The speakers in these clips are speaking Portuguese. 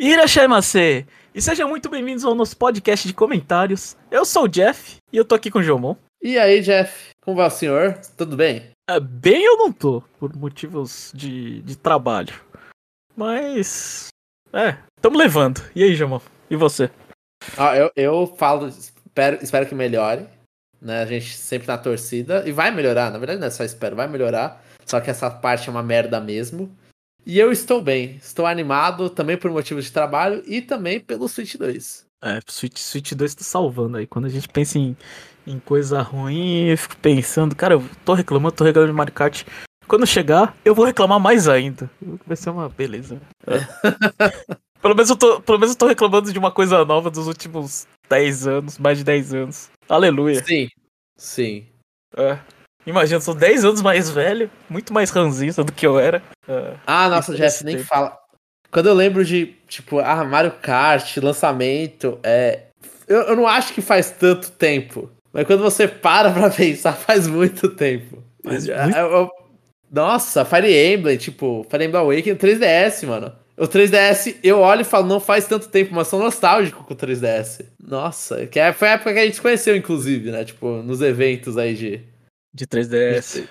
Irashaimase! E sejam muito bem-vindos ao nosso podcast de comentários. Eu sou o Jeff e eu tô aqui com o Jomon. E aí, Jeff? Como vai o senhor? Tudo bem? Bem eu não tô, por motivos de trabalho. Mas... tamo levando. E aí, Jomon? E você? Eu falo, espero que melhore, né? A gente sempre na torcida. E vai melhorar, na verdade não é só espero, vai melhorar. Só que essa parte é uma merda mesmo. E eu estou bem, estou animado também por motivos de trabalho e também pelo Switch 2. Switch 2 tá salvando aí. Quando a gente pensa em coisa ruim, eu fico pensando, cara, eu tô reclamando de Mario Kart. Quando chegar, eu vou reclamar mais ainda. Vai ser uma beleza. Pelo menos eu tô reclamando de uma coisa nova dos últimos 10 anos, mais de 10 anos. Aleluia. Sim. Imagina, eu sou 10 anos mais velho, muito mais ranzinza do que eu era. Nossa, Jeff, nem fala. Quando eu lembro de, Mario Kart, lançamento, eu não acho que faz tanto tempo. Mas quando você para pra pensar, faz muito tempo. Nossa, Fire Emblem Awakening, 3DS, mano. O 3DS, eu olho e falo, não faz tanto tempo, mas sou nostálgico com o 3DS. Nossa, foi a época que a gente se conheceu, inclusive, né? Nos eventos aí de 3DS.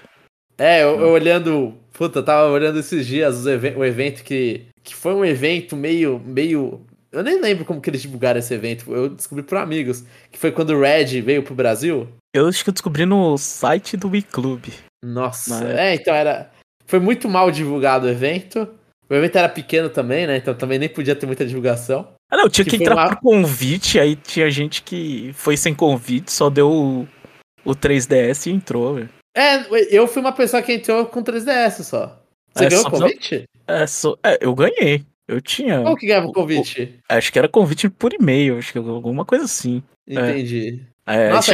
Eu olhando... Puta, eu tava olhando esses dias o evento que foi um evento meio... Eu nem lembro como que eles divulgaram esse evento. Eu descobri por amigos. Que foi quando o Red veio pro Brasil. Eu acho que eu descobri no site do Wii Club. Nossa, então foi muito mal divulgado o evento. O evento era pequeno também, né? Então também nem podia ter muita divulgação. Não, tinha que entrar por convite, aí tinha gente que foi sem convite, só deu o 3DS e entrou, velho. Eu fui uma pessoa que entrou com 3DS só. Você ganhou o convite? Eu ganhei. Eu tinha. Como que ganhava o convite? Acho que era convite por e-mail, acho que alguma coisa assim. Entendi. Nossa,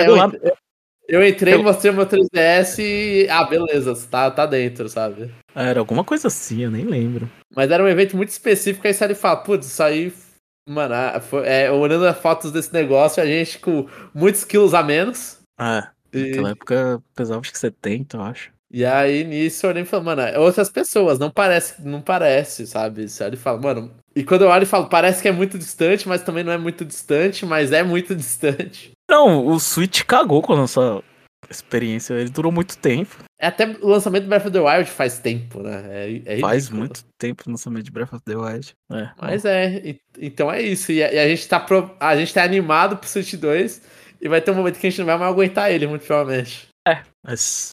eu entrei, mostrei meu 3DS e... beleza, tá dentro, sabe? Era alguma coisa assim, eu nem lembro. Mas era um evento muito específico, aí você fala, putz, isso aí... Mano, olhando as fotos desse negócio, a gente com muitos quilos a menos. Naquela época pesava acho que 70, eu acho. E aí, nisso, eu olhei e falei, mano, outras pessoas, não parece, sabe? Você olha e fala, mano... E quando eu olho e falo, parece que é muito distante, mas também não é muito distante, mas é muito distante. Não, o Switch cagou com a nossa experiência, ele durou muito tempo. Até o lançamento do Breath of the Wild faz tempo, né? É ridículo. Faz muito tempo o lançamento de Breath of the Wild. Mas então é isso. E a gente tá animado pro Switch 2 e vai ter um momento que a gente não vai mais aguentar ele, muito provavelmente. Mas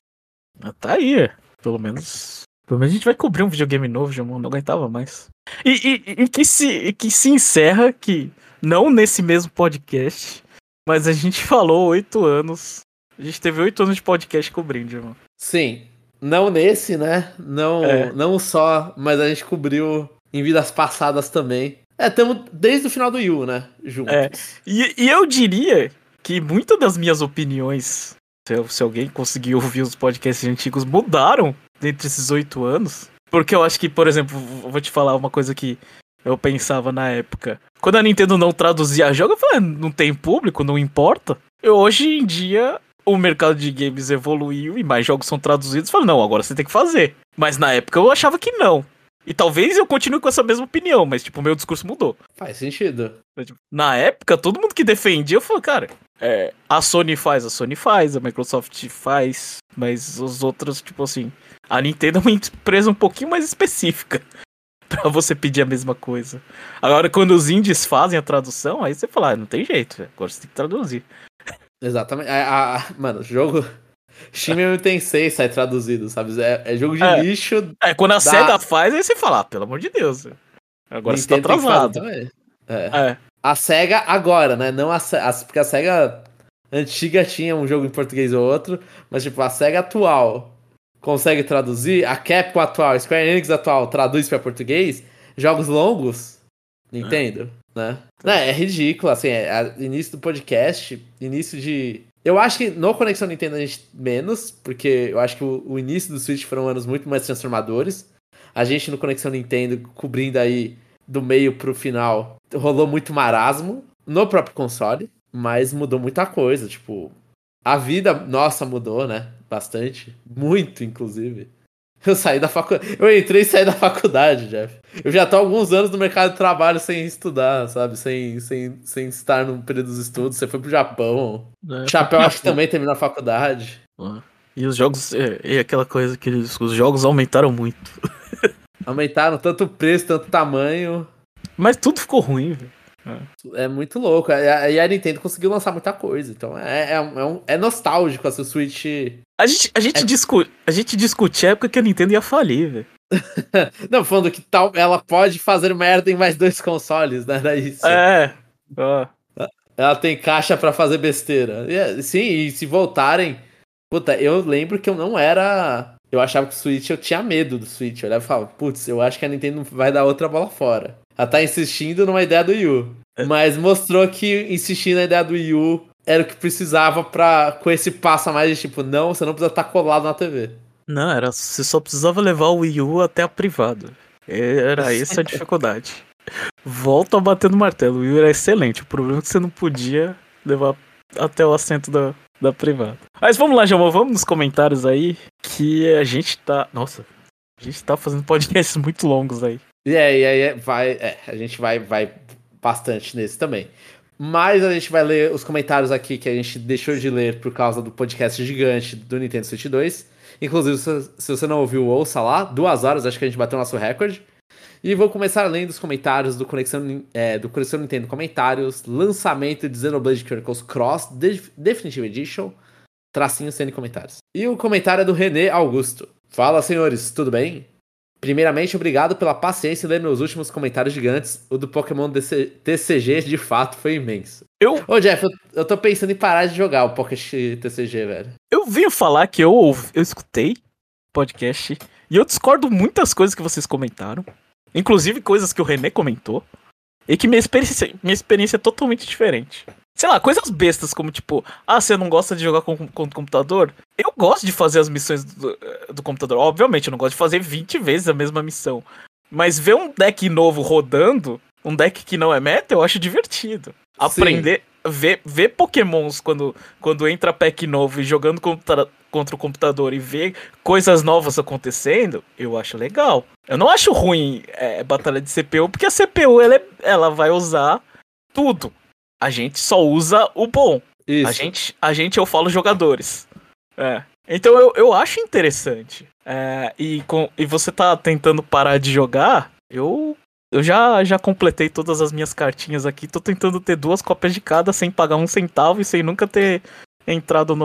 tá aí, pelo menos a gente vai cobrir um videogame novo, já não aguentava mais. E que se encerra que, não nesse mesmo podcast, mas a gente falou 8 anos. A gente teve 8 anos de podcast cobrindo, irmão. Sim. Não nesse, né? Não só, mas a gente cobriu em vidas passadas também. Estamos desde o final do Yu, né? Juntos. E eu diria que muitas das minhas opiniões, se alguém conseguir ouvir os podcasts antigos, mudaram entre esses 8 anos. Porque eu acho que, por exemplo, vou te falar uma coisa que eu pensava na época. Quando a Nintendo não traduzia jogo, eu falei, não tem público, não importa. Hoje em dia, o mercado de games evoluiu e mais jogos são traduzidos. Eu falei, não, agora você tem que fazer. Mas na época eu achava que não. E talvez eu continue com essa mesma opinião, mas tipo, o meu discurso mudou. Faz sentido. Na época, todo mundo que defendia, eu falei, cara, a Sony faz, a Microsoft faz, mas os outros, tipo assim, a Nintendo é uma empresa um pouquinho mais específica pra você pedir a mesma coisa. Agora, quando os indies fazem a tradução, aí você fala, não tem jeito, agora você tem que traduzir. Exatamente. Mano, jogo... Shin Megami Tensei sai traduzido, sabe? É jogo de lixo. Quando a SEGA faz, aí você fala, pelo amor de Deus. Agora você tá atrasado. A SEGA agora, né? Não porque a SEGA antiga tinha um jogo em português ou outro, mas tipo, a SEGA atual consegue traduzir, a Capcom atual, a Square Enix atual traduz pra português, jogos longos, Nintendo, né? É ridículo, assim, início do podcast, início de... Eu acho que no Conexão Nintendo a gente menos, porque eu acho que o início do Switch foram anos muito mais transformadores. A gente no Conexão Nintendo, cobrindo aí do meio pro final, rolou muito marasmo no próprio console, mas mudou muita coisa, tipo... A vida nossa mudou, né? Bastante. Muito, inclusive. Eu saí da faculdade. Eu entrei e saí da faculdade, Jeff. Eu já tô há alguns anos no mercado de trabalho sem estudar, sabe? Sem estar no período dos estudos. Você foi pro Japão. É, foi pro Chapéu, acho que Japão. também terminou a faculdade. E os jogos, e aquela coisa que os jogos aumentaram muito. Aumentaram tanto o preço, tanto o tamanho. Mas tudo ficou ruim, velho. É muito louco. E a Nintendo conseguiu lançar muita coisa. Então é nostálgico essa Switch. A gente discutia a época que a Nintendo ia falir, velho. Não, falando que tal, ela pode fazer merda em mais 2 consoles, né? Era isso. Ó. Ela tem caixa pra fazer besteira. Sim, e se voltarem. Puta, eu lembro que eu não era. Eu achava que o Switch, eu tinha medo do Switch. Eu olhava e falava, putz, eu acho que a Nintendo vai dar outra bola fora. Ela tá insistindo numa ideia do Wii U. Mas mostrou que insistir na ideia do Wii U era o que precisava com esse passo a mais de tipo, não, você não precisa estar colado na TV. Não, você só precisava levar o Wii U até a privada. Era essa a dificuldade. Volto a bater no martelo. O Wii U era excelente. O problema é que você não podia levar até o assento da privada. Mas vamos lá, Jamal. Vamos nos comentários aí. Que a gente tá. Nossa, a gente tá fazendo podcasts muito longos aí. E aí a gente vai bastante nesse também. Mas a gente vai ler os comentários aqui que a gente deixou de ler por causa do podcast gigante do Nintendo Switch 2. Inclusive, se você não ouviu, ouça lá. 2 horas, acho que a gente bateu nosso recorde. E vou começar lendo os comentários do Conexão Nintendo Comentários. Lançamento de Xenoblade Chronicles Cross Definitive Edition. Tracinho sendo comentários. E o comentário é do René Augusto. Fala, senhores, tudo bem? Primeiramente, obrigado pela paciência em ler meus últimos comentários gigantes. O do Pokémon TCG, de fato, foi imenso. Ô, Jeff, eu tô pensando em parar de jogar o Pocket TCG, velho. Eu vim falar que eu escutei podcast e eu discordo muitas coisas que vocês comentaram. Inclusive coisas que o René comentou. E que minha experiência é totalmente diferente. Sei lá, coisas bestas como tipo, você não gosta de jogar com computador? Eu gosto de fazer as missões do computador. Obviamente, eu não gosto de fazer 20 vezes a mesma missão. Mas ver um deck novo rodando, um deck que não é meta, eu acho divertido. Aprender, ver Pokémons quando entra pack novo e jogando contra o computador e ver coisas novas acontecendo, eu acho legal. Eu não acho ruim batalha de CPU, porque a CPU ela vai usar tudo. A gente só usa o bom. Isso. A gente, eu falo jogadores. Então eu acho interessante. E você tá tentando parar de jogar, eu já completei todas as minhas cartinhas aqui. Tô tentando ter 2 cópias de cada sem pagar 1 centavo e sem nunca ter entrado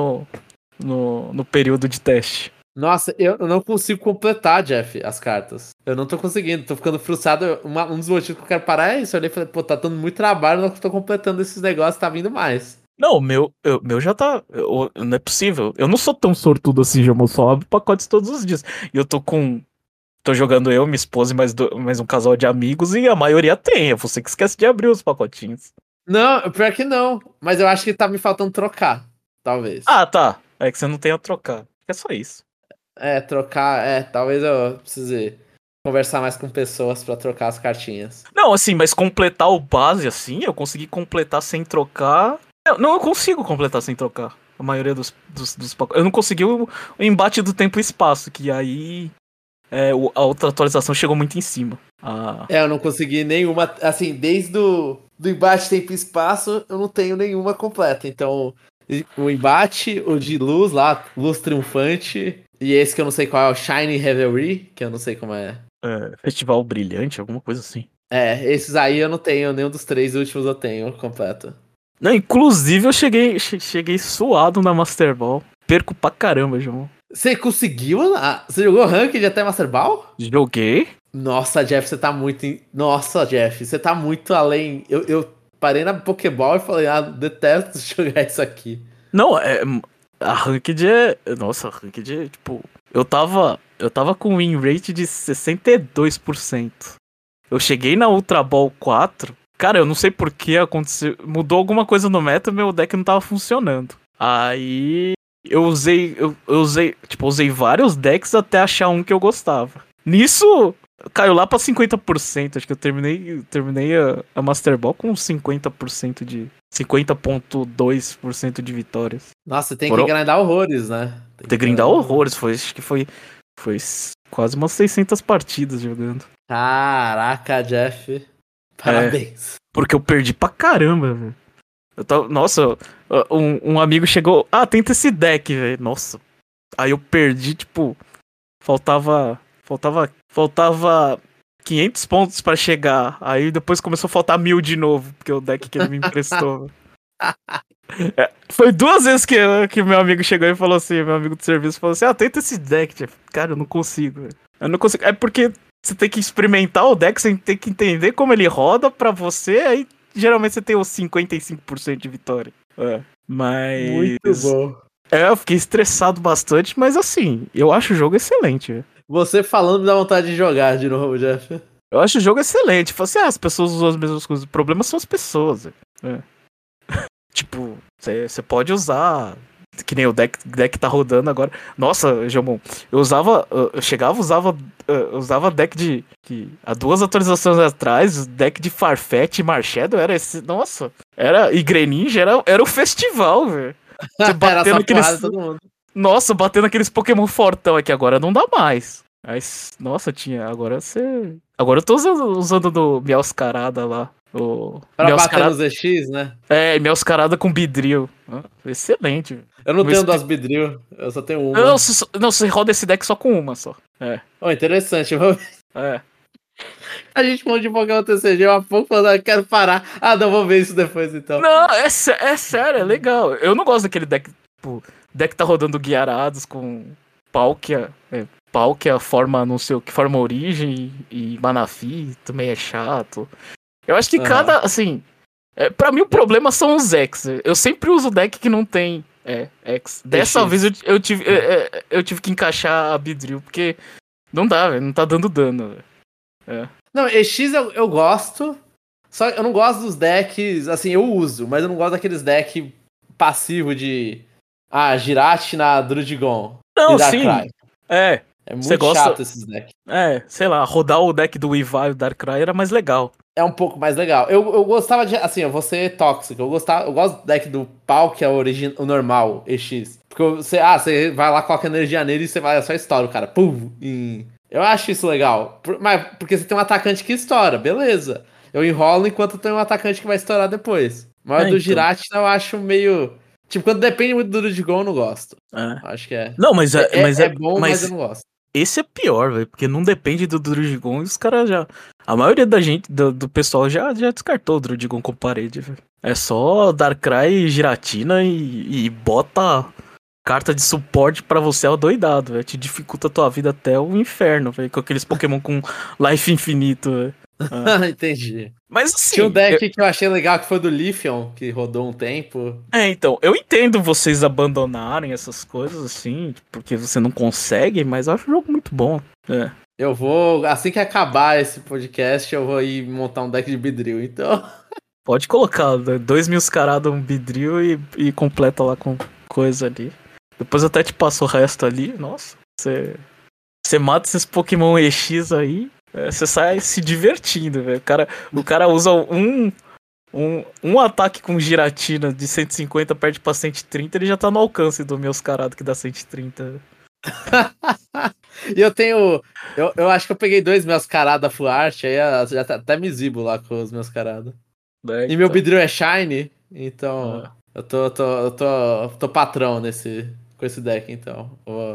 no período de teste. Nossa, eu não consigo completar, Jeff, as cartas. Eu não tô conseguindo, tô ficando frustrado. Um dos motivos que eu quero parar é isso. Eu olhei e falei, pô, tá dando muito trabalho, não tô completando esses negócios, tá vindo mais. Não, o meu já tá. Não é possível. Eu não sou tão sortudo assim, já só abro pacotes todos os dias. E eu tô jogando eu, minha esposa e mais um casal de amigos, e a maioria tem. É você que esquece de abrir os pacotinhos. Não, pior que não. Mas eu acho que tá me faltando trocar, talvez. Tá. É que você não tem a trocar. É só isso. Trocar, talvez eu precise conversar mais com pessoas pra trocar as cartinhas. Não, assim, mas completar o base assim, eu consegui completar sem trocar. Não, eu consigo completar sem trocar. A maioria dos pacotes. Eu não consegui o embate do tempo e espaço, que aí a outra atualização chegou muito em cima. Eu não consegui nenhuma. Assim, desde do embate tempo e espaço, eu não tenho nenhuma completa. Então, o embate, o de luz lá, luz triunfante. E esse que eu não sei qual é, o Shiny Revelry, que eu não sei como é. Festival Brilhante, alguma coisa assim. Esses aí eu não tenho, nenhum dos 3 últimos eu tenho completo. Não, inclusive eu cheguei suado na Master Ball. Perco pra caramba, João. Você conseguiu? Você jogou Ranked até Master Ball? Joguei. Nossa, Jeff, você tá muito. Nossa, Jeff, você tá muito além. Eu parei na Pokéball e falei, detesto jogar isso aqui. Não, a Ranked Nossa, a Ranked é tipo. Eu tava com win rate de 62%. Eu cheguei na Ultra Ball 4. Cara, eu não sei por que aconteceu. Mudou alguma coisa no meta, meu deck não tava funcionando. Aí eu usei vários decks até achar um que eu gostava. Nisso, caiu lá pra 50%. Acho que eu terminei a Master Ball com 50% de. 50,2% de vitórias. Nossa, tem que grindar horrores, né? Tem que grindar horrores. Acho que foi quase umas 600 partidas jogando. Caraca, Jeff. Parabéns. Porque eu perdi pra caramba, velho. Nossa, um amigo chegou... tenta esse deck, velho. Nossa. Aí eu perdi, tipo... Faltava 500 pontos pra chegar. Aí depois começou a faltar 1000 de novo, porque o deck que ele me emprestou. Foi 2 vezes que meu amigo chegou e falou assim, meu amigo do serviço falou assim, tenta esse deck, Jeff. Cara, eu não consigo, velho. Eu não consigo. É porque você tem que experimentar o deck, você tem que entender como ele roda pra você, aí geralmente você tem os 55% de vitória. Mas... Muito bom. Eu fiquei estressado bastante, mas assim, eu acho o jogo excelente, velho. Você falando me dá vontade de jogar de novo, Jeff. Eu acho o jogo excelente. Fala assim, as pessoas usam as mesmas coisas. O problema são as pessoas, velho. Tipo, você pode usar... Que nem o deck tá rodando agora. Nossa, Jomon, eu chegava, usava deck de... Há 2 atualizações atrás, deck de Farfetch e Marshadow era esse... Nossa, e Greninja era o festival, velho. Você batendo aqueles... Nossa, batendo aqueles Pokémon fortão aqui agora não dá mais. Mas, nossa, agora eu tô usando do Meowscarada lá. Pra bater nos EX, né? Meowscarada com Beedrill. Excelente. Eu não tenho 2 Beedrill, eu só tenho uma. Não, você roda esse deck só com uma só. Interessante. A gente falou de Pokémon TCG, há pouco falando, eu quero parar. Não, vou ver isso depois então. Não, é sério, é legal. Eu não gosto daquele deck, tipo, deck tá rodando Guiarados com Palkia, Palkia forma, não sei o que, forma origem e Manaphy, também é chato. Eu acho que cada, assim, pra mim o problema são os X. Eu sempre uso deck que não tem X. Dessa vez eu tive que encaixar a Beedrill, porque não dá, velho, não tá dando dano, velho. Não, EX eu gosto, só que eu não gosto dos decks, assim, eu uso, mas eu não gosto daqueles decks passivos de... Giratina, Drudigon. Não, sim. É muito chato esses decks. Sei lá, rodar o deck do Weavile e Darkrai era mais legal. É um pouco mais legal. Eu gostava de, assim, eu vou ser tóxico. Eu gosto do deck do pau, que é o normal, EX. Porque você vai lá, coloca energia nele e você vai, só estoura o cara. Pum! Eu acho isso legal. Mas porque você tem um atacante que estoura, beleza. Eu enrolo enquanto eu tenho um atacante que vai estourar depois. Mas o do Giratina eu acho meio... Tipo, quando depende muito do Drudigon, eu não gosto. Acho que é. Não, mas é bom, mas eu não gosto. Esse é pior, velho, porque não depende do Drudigon e os caras já... A maioria da gente, do pessoal, já descartou o Drudigon com parede, velho. É só Darkrai, Giratina e bota carta de suporte pra você adoidado, velho. Te dificulta a tua vida até o inferno, velho, com aqueles Pokémon com life infinito, velho. Entendi. Mas assim... Tinha um deck que eu achei legal, que foi do Leafeon, que rodou um tempo. Então, eu entendo vocês abandonarem essas coisas, assim, porque você não consegue, mas eu acho o jogo muito bom. Eu vou, assim que acabar esse podcast, eu vou ir montar um deck de Beedrill, então... Pode colocar 2 Meowscarada, um Beedrill e completa lá com coisa ali. Depois eu até te passo o resto ali, nossa, você mata esses Pokémon EX aí... Você sai se divertindo, velho. O cara usa um ataque com Giratina de 150, perde pra 130, ele já tá no alcance do Meowscarada que dá 130. E eu tenho... Eu acho que eu peguei 2 Meowscarada Full Art, aí já tá até me exibo lá com os Meowscarada. E meu Beedrill é Shiny, então eu tô patrão com esse deck, então.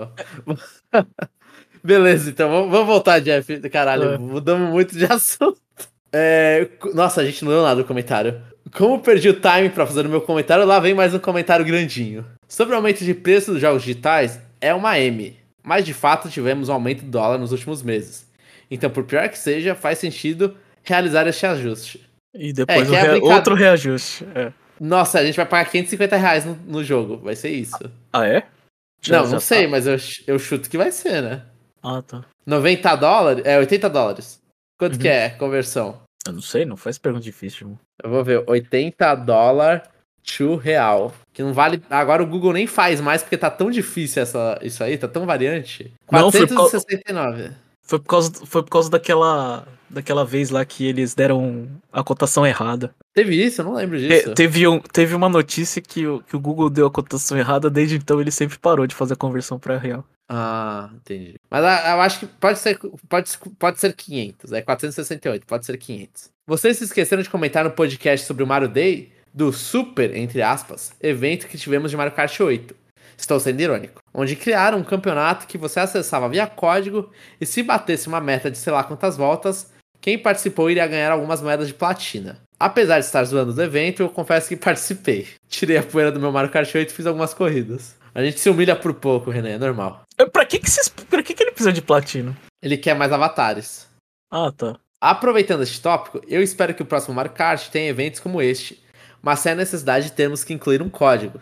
Beleza, então vamos voltar, Jeff. Caralho, mudamos muito de assunto. Nossa, a gente não deu nada no comentário. Como perdi o time pra fazer o meu comentário, lá vem mais um comentário grandinho. Sobre o aumento de preço dos jogos digitais, é uma M. Mas de fato tivemos um aumento do dólar nos últimos meses. Então, por pior que seja, faz sentido realizar este ajuste. E depois outro reajuste. Nossa, a gente vai pagar R$550 no jogo. Vai ser isso. É? Não sei, mas eu chuto que vai ser, né? Tá. $90? $80. Quanto que é a conversão? Eu não sei, não faz pergunta difícil. Mano. Eu vou ver, $80 to real. Que não vale... Agora o Google nem faz mais, porque tá tão difícil isso aí, tá tão variante. 469. Foi por causa daquela vez lá que eles deram a cotação errada. Teve isso? Eu não lembro disso. Teve uma notícia que o Google deu a cotação errada, desde então ele sempre parou de fazer a conversão pra real. Ah, entendi. Mas eu acho que pode ser 500. É 468, pode ser 500. Vocês se esqueceram de comentar no podcast sobre o Mario Day, do super, entre aspas, evento que tivemos de Mario Kart 8. Estou sendo irônico. Onde criaram um campeonato que você acessava via código e se batesse uma meta de sei lá quantas voltas, quem participou iria ganhar algumas moedas de platina. Apesar de estar zoando do evento, eu confesso que participei. Tirei a poeira do meu Mario Kart 8 e fiz algumas corridas. A gente se humilha por pouco, René, é normal. Pra que ele precisa de platino? Ele quer mais avatares. Ah, tá. Aproveitando este tópico, eu espero que o próximo Mario Kart tenha eventos como este, mas sem a necessidade de termos que incluir um código.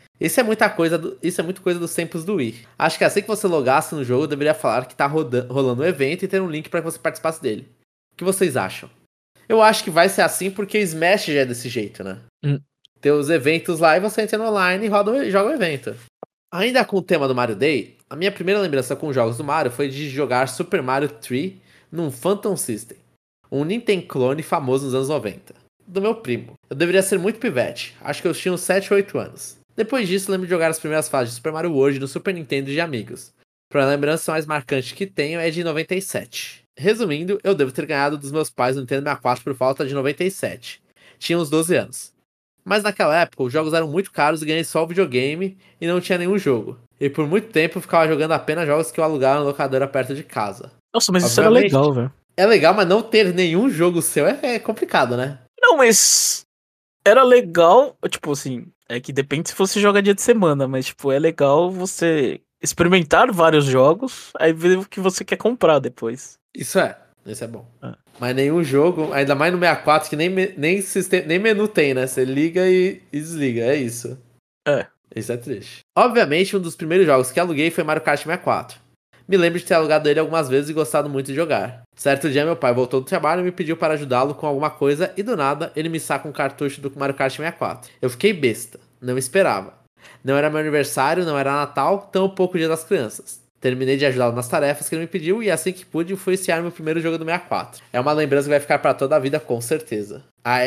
Isso é muito coisa dos tempos do Wii. Acho que assim que você logasse no jogo, deveria falar que tá rolando um evento e ter um link para que você participasse dele. O que vocês acham? Eu acho que vai ser assim porque Smash já é desse jeito, né? Tem os eventos lá e você entra no online e joga o evento. Ainda com o tema do Mario Day, a minha primeira lembrança com os jogos do Mario foi de jogar Super Mario 3 num Phantom System, um Nintendo clone famoso nos anos 90, do meu primo. Eu deveria ser muito pivete, acho que eu tinha uns 7 ou 8 anos. Depois disso, lembro de jogar as primeiras fases de Super Mario World no Super Nintendo de amigos. A lembrança mais marcante que tenho é de 97. Resumindo, eu devo ter ganhado dos meus pais no Nintendo 64 por falta de 97. Tinha uns 12 anos. Mas naquela época, os jogos eram muito caros e ganhei só o videogame e não tinha nenhum jogo. E por muito tempo eu ficava jogando apenas jogos que eu alugava na locadora perto de casa. Nossa, mas isso era legal, velho. É legal, mas não ter nenhum jogo seu é complicado, né? Não, mas era legal, tipo assim, é que depende se você joga dia de semana, mas tipo, é legal você experimentar vários jogos, aí ver o que você quer comprar depois. Isso é bom. Mas nenhum jogo, ainda mais no 64, que nem menu tem, né? Você liga e desliga, é isso. Isso é triste. Obviamente, um dos primeiros jogos que aluguei foi Mario Kart 64. Me lembro de ter alugado ele algumas vezes e gostado muito de jogar. Certo dia, meu pai voltou do trabalho e me pediu para ajudá-lo com alguma coisa e do nada, ele me saca um cartucho do Mario Kart 64. Eu fiquei besta, não esperava. Não era meu aniversário, não era Natal, tampouco Dia das Crianças. Terminei de ajudá-lo nas tarefas que ele me pediu e assim que pude, fui iniciar meu primeiro jogo do 64. É uma lembrança que vai ficar para toda a vida, com certeza.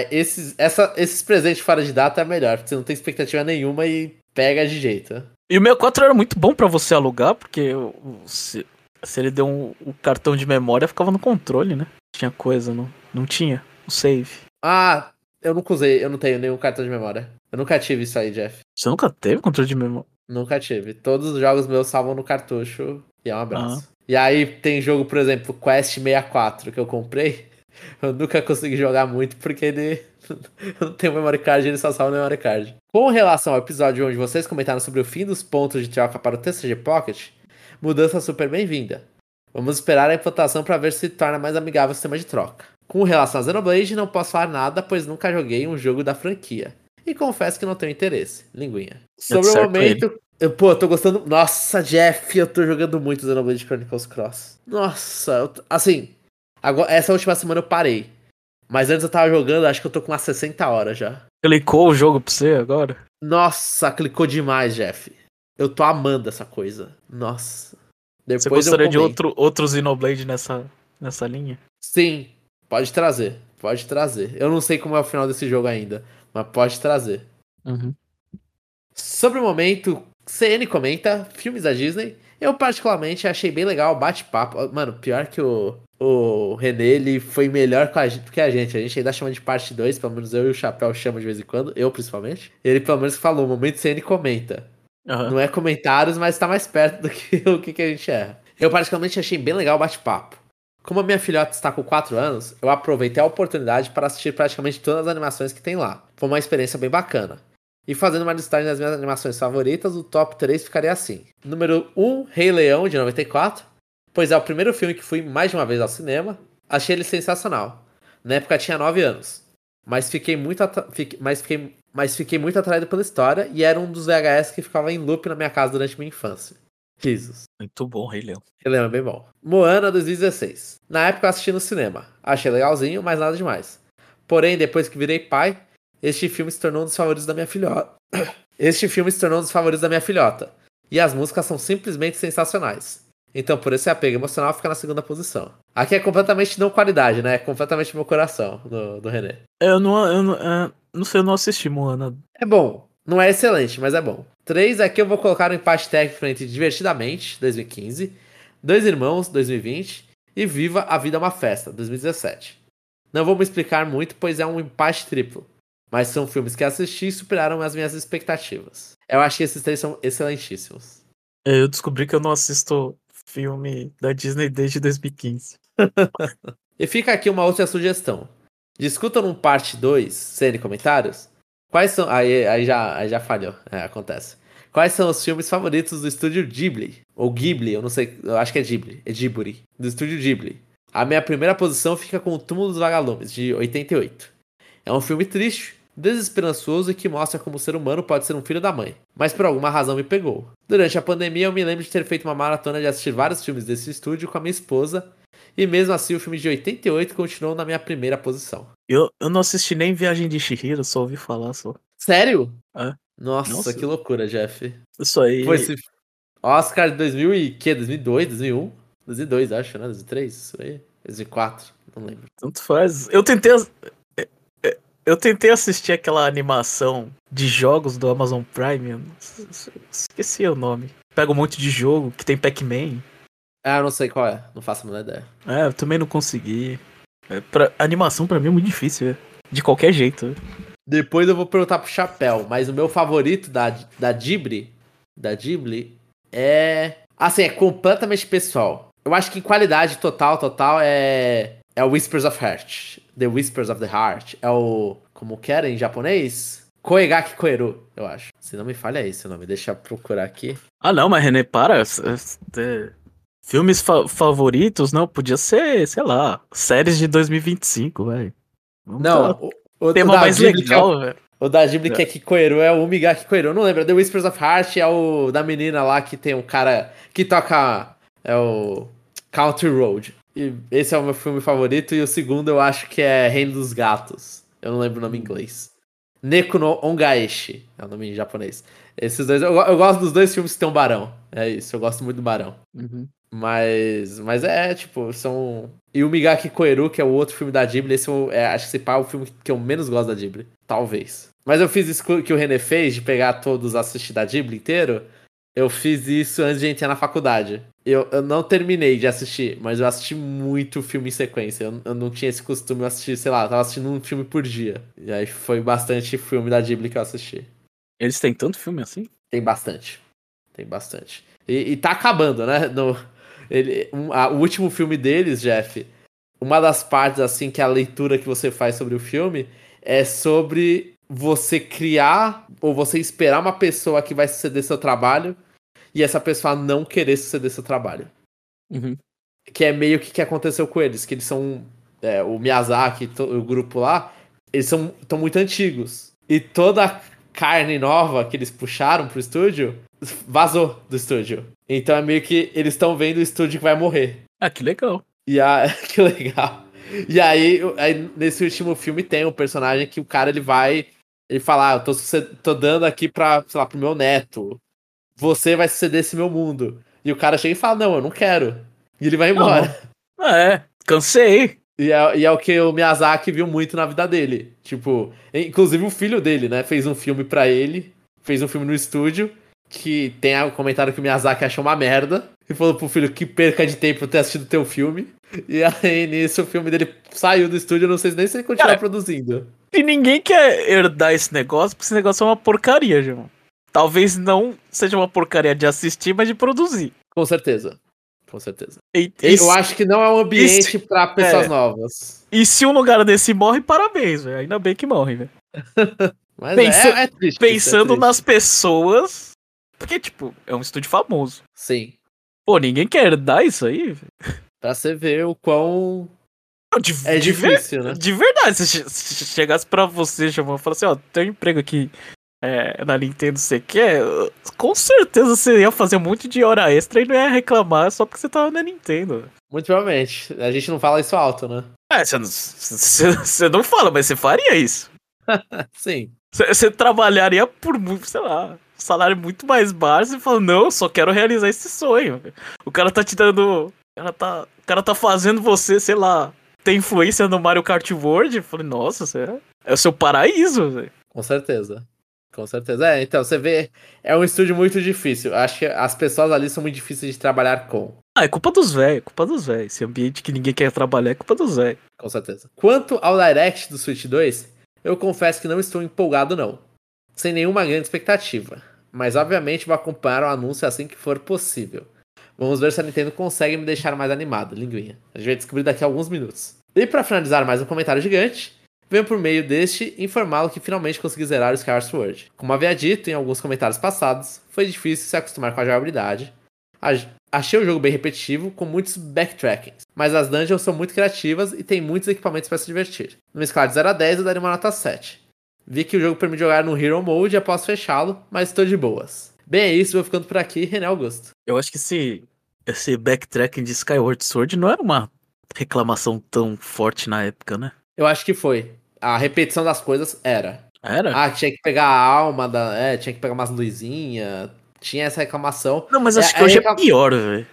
Esses presentes fora de data é melhor, porque você não tem expectativa nenhuma e pega de jeito. E o 64 era muito bom pra você alugar, porque se ele deu o cartão de memória, ficava no controle, né? Tinha coisa, não tinha o save. Ah, eu nunca usei, eu não tenho nenhum cartão de memória. Eu nunca tive isso aí, Jeff. Você nunca teve controle de memória? Nunca tive. Todos os jogos meus salvam no cartucho e é um abraço. E aí tem jogo, por exemplo, Quest 64 que eu comprei. Eu nunca consegui jogar muito porque ele não tem memory card, ele só salva no memory card. Com relação ao episódio onde vocês comentaram sobre o fim dos pontos de troca para o TCG Pocket, mudança super bem-vinda. Vamos esperar a implantação para ver se torna mais amigável o sistema de troca. Com relação a Xenoblade, não posso falar nada, pois nunca joguei um jogo da franquia. E confesso que não tenho interesse. Linguinha. Sobre o momento... eu tô gostando... Nossa, Jeff, eu tô jogando muito Xenoblade Chronicles Cross. Nossa, assim... Agora, essa última semana eu parei. Mas antes eu tava jogando, acho que eu tô com umas 60 horas já. Clicou o jogo pra você agora? Nossa, clicou demais, Jeff. Eu tô amando essa coisa. Nossa. Depois você gostaria de outro Xenoblade nessa linha? Sim, pode trazer. Pode trazer. Eu não sei como é o final desse jogo ainda, mas pode trazer. Uhum. Sobre o momento, CN comenta, filmes da Disney. Eu particularmente achei bem legal o bate-papo. Mano, pior que o René, ele foi melhor do que a gente. A gente ainda chama de parte 2, pelo menos eu e o Chapéu chamam de vez em quando, eu principalmente. Ele pelo menos falou, o momento CN comenta. Uhum. Não é comentários, mas tá mais perto do que o que a gente erra. Eu particularmente achei bem legal o bate-papo. Como a minha filhota está com 4 anos, eu aproveitei a oportunidade para assistir praticamente todas as animações que tem lá. Foi uma experiência bem bacana. E fazendo uma listagem das minhas animações favoritas, o top 3 ficaria assim. Número 1, Rei Leão, de 94. Pois é o primeiro filme que fui mais de uma vez ao cinema. Achei ele sensacional. Na época tinha 9 anos. Mas fiquei muito atraído pela história e era um dos VHS que ficava em loop na minha casa durante minha infância. Risos. Muito bom, Rei Leão. Rei Leão é bem bom. Moana 2016. Na época eu assisti no cinema. Achei legalzinho, mas nada demais. Porém, depois que virei pai, este filme se tornou um dos favoritos da minha filhota. E as músicas são simplesmente sensacionais. Então, por esse apego emocional, fica na segunda posição. Aqui é completamente não qualidade, né? É completamente meu coração, do René. Eu não sei, eu não assisti Moana. É bom. Não é excelente, mas é bom. 3 aqui eu vou colocar um empate técnico entre Divertidamente, 2015, Dois Irmãos, 2020 e Viva a Vida é uma Festa, 2017. Não vou me explicar muito, pois é um empate triplo. Mas são filmes que assisti e superaram as minhas expectativas. Eu acho que esses 3 são excelentíssimos. Eu descobri que eu não assisto filme da Disney desde 2015. E fica aqui uma outra sugestão. Discutam no parte 2, sem comentários. Quais são. Aí já falhou. Acontece. Quais são os filmes favoritos do estúdio Ghibli? Ou Ghibli, eu não sei. Eu acho que é Ghibli. É Ghibli. Do estúdio Ghibli. A minha primeira posição fica com O Túmulo dos Vagalumes, de 88. É um filme triste, desesperançoso e que mostra como o ser humano pode ser um filho da mãe. Mas por alguma razão me pegou. Durante a pandemia eu me lembro de ter feito uma maratona de assistir vários filmes desse estúdio com a minha esposa. E mesmo assim o filme de 88 continuou na minha primeira posição. Eu não assisti nem Viagem de Chihiro, só ouvi falar só. Sério? É. Nossa, que loucura, Jeff. Isso aí. Foi esse Oscar de 2000 e quê? 2002, 2001? 2002, acho, né? 2003, isso aí. 2004, não lembro. Tanto faz. Eu tentei assistir aquela animação de jogos do Amazon Prime. Eu esqueci o nome. Pega um monte de jogo que tem Pac-Man. Ah, eu não sei qual é. Não faço a menor ideia. Eu também não consegui. Animação pra mim é muito difícil, de qualquer jeito. Depois eu vou perguntar pro Chapéu, mas o meu favorito da Ghibli é... Assim, é completamente pessoal. Eu acho que em qualidade total é o Whispers of Heart. The Whispers of the Heart. É o... Como que era em japonês? Koegaki Koeru, eu acho. Se não me falha é esse o nome. Deixa eu procurar aqui. Ah não, mas René, para. Filmes favoritos, não, podia ser, sei lá, séries de 2025, velho. Não, o tema mais legal, velho. O da Ghibli que é Kikoeru é o Umigaki Koeru. Eu não lembro. The Whispers of Heart é o da menina lá que tem um cara que toca. É o Country Road. E esse é o meu filme favorito. E o segundo eu acho que é Reino dos Gatos. Eu não lembro o nome em inglês. Neko no Ongaeshi é o nome em japonês. Esses dois. Eu gosto dos dois filmes que tem um barão. É isso, eu gosto muito do barão. Uhum. Mas tipo, são... E o Migaki Koeru, que é o outro filme da Ghibli, esse acho que esse pá é o filme que eu menos gosto da Ghibli. Talvez. Mas eu fiz isso que o René fez, de pegar todos, assistir da Ghibli inteiro. Eu fiz isso antes de entrar na faculdade. Eu não terminei de assistir, mas eu assisti muito filme em sequência. Eu não tinha esse costume, eu assisti, sei lá, eu tava assistindo um filme por dia. E aí foi bastante filme da Ghibli que eu assisti. Eles têm tanto filme assim? Tem bastante. Tem bastante. E tá acabando, né? O último filme deles, Jeff, uma das partes, assim, que é a leitura que você faz sobre o filme é sobre você criar ou você esperar uma pessoa que vai suceder seu trabalho e essa pessoa não querer suceder seu trabalho. Uhum. Que é meio que aconteceu com eles, que eles são... o Miyazaki, o grupo lá, eles estão muito antigos. E toda a carne nova que eles puxaram pro estúdio vazou do estúdio. Então é meio que eles estão vendo o estúdio que vai morrer. Ah, que legal. Que legal. E aí, nesse último filme tem um personagem que o cara ele fala, eu tô dando aqui sei lá, pro meu neto. Você vai suceder esse meu mundo. E o cara chega e fala, não, eu não quero. E ele vai embora. Cansei. E é o que o Miyazaki viu muito na vida dele. Tipo, inclusive o filho dele, né? Fez um filme pra ele. Fez um filme no estúdio. Que tem o comentário que o Miyazaki achou uma merda. E falou pro filho que perca de tempo ter assistido teu filme. E aí, nisso, o filme dele saiu do estúdio. Eu não sei nem se ele continua produzindo. E ninguém quer herdar esse negócio, porque esse negócio é uma porcaria, João. Talvez não seja uma porcaria de assistir, mas de produzir. Com certeza. Com certeza. Eu acho que não é um ambiente pra pessoas novas. E se um lugar desse morre, parabéns, velho. Ainda bem que morre, velho. Mas é triste. Pensando nas pessoas. Porque, tipo, é um estúdio famoso. Sim. Pô, ninguém quer herdar isso aí, velho. Pra você ver o quão... é difícil, né? De verdade, se chegasse pra você, Giovanni, e falasse, ó, tem um emprego aqui na Nintendo, você quer? Com certeza você ia fazer um monte de hora extra e não ia reclamar só porque você tava na Nintendo. Muito provavelmente. A gente não fala isso alto, né? Você não fala, mas você faria isso. Sim. Você trabalharia por, sei lá, um salário muito mais baixo e fala, não, eu só quero realizar esse sonho. O cara tá te dando... O cara tá fazendo você, sei lá, ter influência no Mario Kart World. Eu falei, nossa, é o seu paraíso, velho. Com certeza. Com certeza. Então, você vê, é um estúdio muito difícil. Acho que as pessoas ali são muito difíceis de trabalhar com. Ah, é culpa dos velhos, culpa dos velhos. Esse ambiente que ninguém quer trabalhar é culpa dos velhos. Com certeza. Quanto ao Direct do Switch 2, eu confesso que não estou empolgado não. Sem nenhuma grande expectativa. Mas obviamente vou acompanhar o anúncio assim que for possível. Vamos ver se a Nintendo consegue me deixar mais animado, linguinha. A gente vai descobrir daqui a alguns minutos. E para finalizar mais um comentário gigante, venho por meio deste informá-lo que finalmente consegui zerar o Skyward Sword. Como havia dito em alguns comentários passados, foi difícil se acostumar com a jogabilidade. Achei o jogo bem repetitivo, com muitos backtrackings, mas as dungeons são muito criativas e tem muitos equipamentos para se divertir. Numa escala de 0 a 10 eu daria uma nota 7. Vi que o jogo permite jogar no Hero Mode após fechá-lo, mas estou de boas. Bem, é isso, vou ficando por aqui, René Augusto. Eu acho que esse backtracking de Skyward Sword não era uma reclamação tão forte na época, né? Eu acho que foi. A repetição das coisas era. Era? Ah, tinha que pegar a alma tinha que pegar umas luzinhas. Tinha essa reclamação. Não, mas acho que hoje é pior, velho.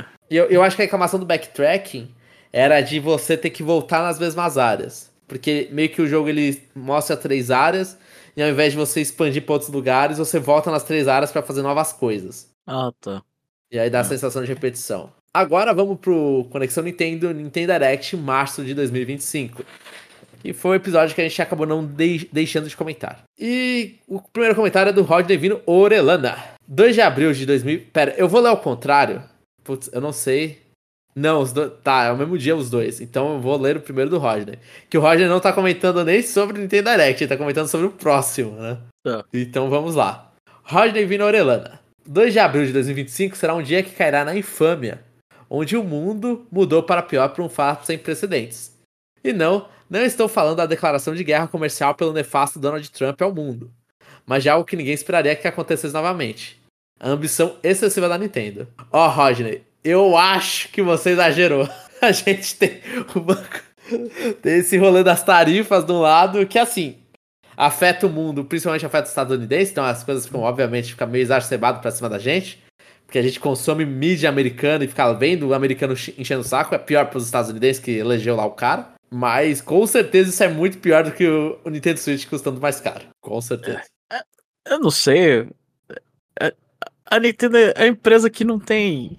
Eu acho que a reclamação do backtracking era de você ter que voltar nas mesmas áreas. Porque meio que o jogo ele mostra 3 áreas e ao invés de você expandir para outros lugares, você volta nas 3 áreas para fazer novas coisas. Ah, tá. E aí dá a sensação de repetição. Agora vamos pro Conexão Nintendo Direct março de 2025. Que foi o episódio que a gente acabou não deixando de comentar. E o primeiro comentário é do Rodney Vino Orelana. 2 de abril de 2000... Pera, eu vou ler ao contrário. Putz, eu não sei. Não, os dois... Tá, é o mesmo dia os dois. Então eu vou ler o primeiro do Rodney. Que o Rodney não tá comentando nem sobre o Nintendo Direct, ele tá comentando sobre o próximo, né? Tá. Então vamos lá. Rodney Vino Orelana. 2 de abril de 2025 será um dia que cairá na infâmia, onde o mundo mudou para pior por um fato sem precedentes. E não estou falando da declaração de guerra comercial pelo nefasto Donald Trump ao mundo, mas de algo que ninguém esperaria que acontecesse novamente. A ambição excessiva da Nintendo. Ó, Rodney, eu acho que você exagerou. A gente tem o banco, tem esse rolê das tarifas de um lado que, assim, afeta o mundo, principalmente afeta os estadunidenses, então as coisas ficam, obviamente, ficam meio exacerbadas pra cima da gente, porque a gente consome mídia americana e fica vendo o americano enchendo o saco, é pior pros estadunidenses que elegeu lá o cara, mas com certeza isso é muito pior do que o Nintendo Switch custando mais caro, com certeza. Eu não sei, a Nintendo é a empresa que não tem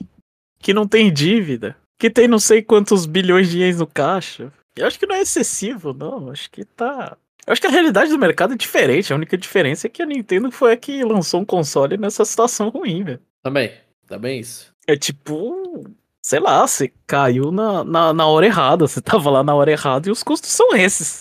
dívida, que tem não sei quantos bilhões de ienes no caixa. Eu acho que não é excessivo, não, acho que tá... Eu acho que a realidade do mercado é diferente. A única diferença é que a Nintendo foi a que lançou um console nessa situação ruim, velho. Também isso. É tipo, sei lá, você caiu na hora errada. Você tava lá na hora errada e os custos são esses.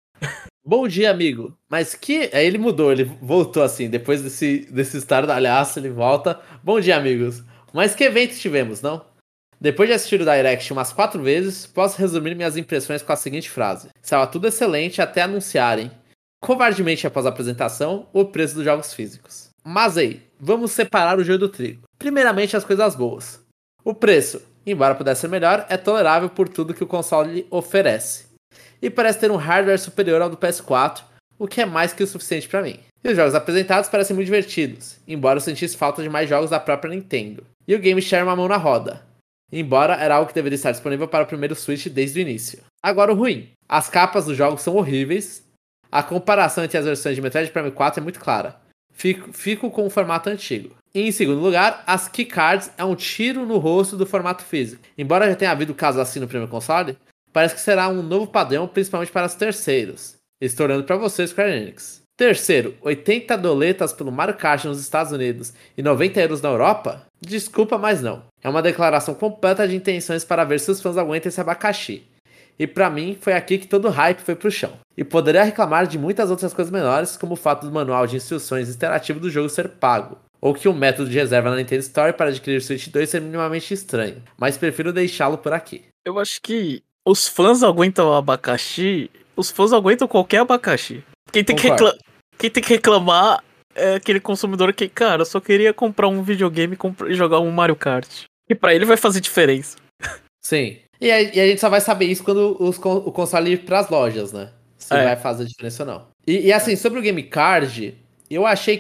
Bom dia, amigo. Mas que... Aí ele mudou, ele voltou assim. Depois desse estardalhaço, ele volta. Bom dia, amigos. Mas que evento tivemos, não? Depois de assistir o Direct umas 4 vezes, posso resumir minhas impressões com a seguinte frase. Estava tudo excelente até anunciarem, covardemente após a apresentação, o preço dos jogos físicos. Mas aí, vamos separar o joio do trigo. Primeiramente, as coisas boas. O preço, embora pudesse ser melhor, é tolerável por tudo que o console oferece. E parece ter um hardware superior ao do PS4, o que é mais que o suficiente para mim. E os jogos apresentados parecem muito divertidos, embora eu sentisse falta de mais jogos da própria Nintendo. E o Game Share uma mão na roda, embora era algo que deveria estar disponível para o primeiro Switch desde o início. Agora o ruim. As capas dos jogos são horríveis, a comparação entre as versões de Metroid Prime 4 é muito clara. Fico com o formato antigo. E em segundo lugar, as keycards é um tiro no rosto do formato físico. Embora já tenha havido casos assim no primeiro console, parece que será um novo padrão, principalmente para os terceiros. Estou olhando para vocês, Square Enix. Terceiro, 80 doletas pelo Mario Kart nos Estados Unidos e 90 euros na Europa? Desculpa, mas não. É uma declaração completa de intenções para ver se os fãs aguentam esse abacaxi. E pra mim, foi aqui que todo o hype foi pro chão. E poderia reclamar de muitas outras coisas menores, como o fato do manual de instruções interativo do jogo ser pago. Ou que o método de reserva na Nintendo Store para adquirir o Switch 2 ser minimamente estranho. Mas prefiro deixá-lo por aqui. Eu acho que os fãs aguentam o abacaxi, os fãs aguentam qualquer abacaxi. Quem tem que reclamar é aquele consumidor que, cara, eu só queria comprar um videogame e jogar um Mario Kart. E pra ele vai fazer diferença. Sim. E a gente só vai saber isso quando o console ir pras lojas, né? Se vai fazer diferença ou não. E assim, sobre o Game Card, eu achei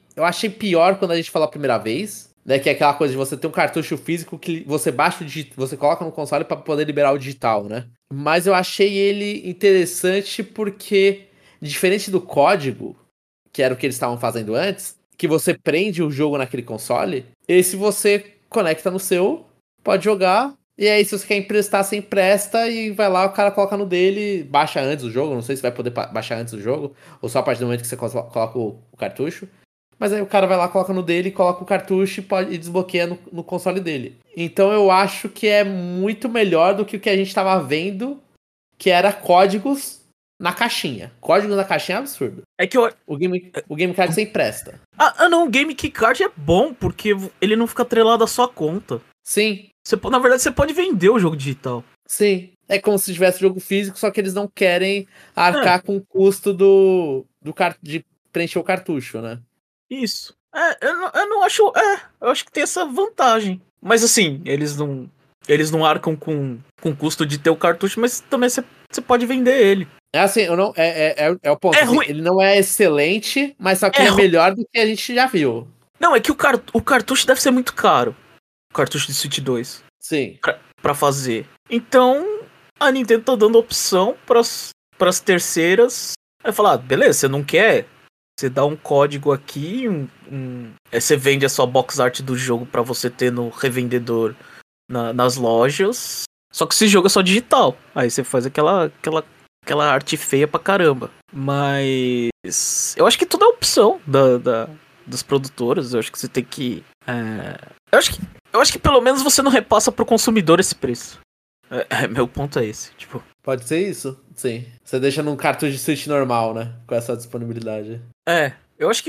pior quando a gente falou a primeira vez, né? Que é aquela coisa de você ter um cartucho físico que você baixa você coloca no console pra poder liberar o digital, né? Mas eu achei ele interessante porque, diferente do código, que era o que eles estavam fazendo antes, que você prende o jogo naquele console, esse você conecta no seu, pode jogar, e aí se você quer emprestar, você empresta e vai lá, o cara coloca no dele, baixa antes o jogo, não sei se vai poder baixar antes o jogo, ou só a partir do momento que você coloca o cartucho. Mas aí o cara vai lá, coloca no dele, coloca o cartucho e desbloqueia no console dele. Então eu acho que é muito melhor do que o que a gente tava vendo, que era códigos na caixinha. Códigos na caixinha é absurdo. É que eu... O Game Card você empresta. não, o Game Key Card é bom, porque ele não fica atrelado à sua conta. Sim. Na verdade, você pode vender o jogo digital. Sim. É como se tivesse jogo físico, só que eles não querem arcar com o custo de preencher o cartucho, né? Isso. Eu não acho... eu acho que tem essa vantagem. Mas assim, eles não arcam com o custo de ter o cartucho, mas também você pode vender ele. É assim, eu não, é o ponto. É assim, ruim. ele não é excelente, mas só que ele é melhor do que a gente já viu. Não, é que o cartucho deve ser muito caro. O cartucho de Switch 2. Sim. Pra fazer. Então, a Nintendo tá dando opção pras terceiras. Aí falar, beleza, você não quer? Você dá um código aqui, você vende a sua box art do jogo pra você ter no revendedor nas lojas. Só que esse jogo é só digital. Aí você faz aquela arte feia pra caramba. Mas eu acho que tudo é opção dos produtores. Eu acho que você tem que... Eu acho que pelo menos você não repassa pro consumidor esse preço. Meu ponto é esse. Tipo... Pode ser isso? Sim. Você deixa num cartucho de Switch normal, né? Com essa disponibilidade. Eu acho que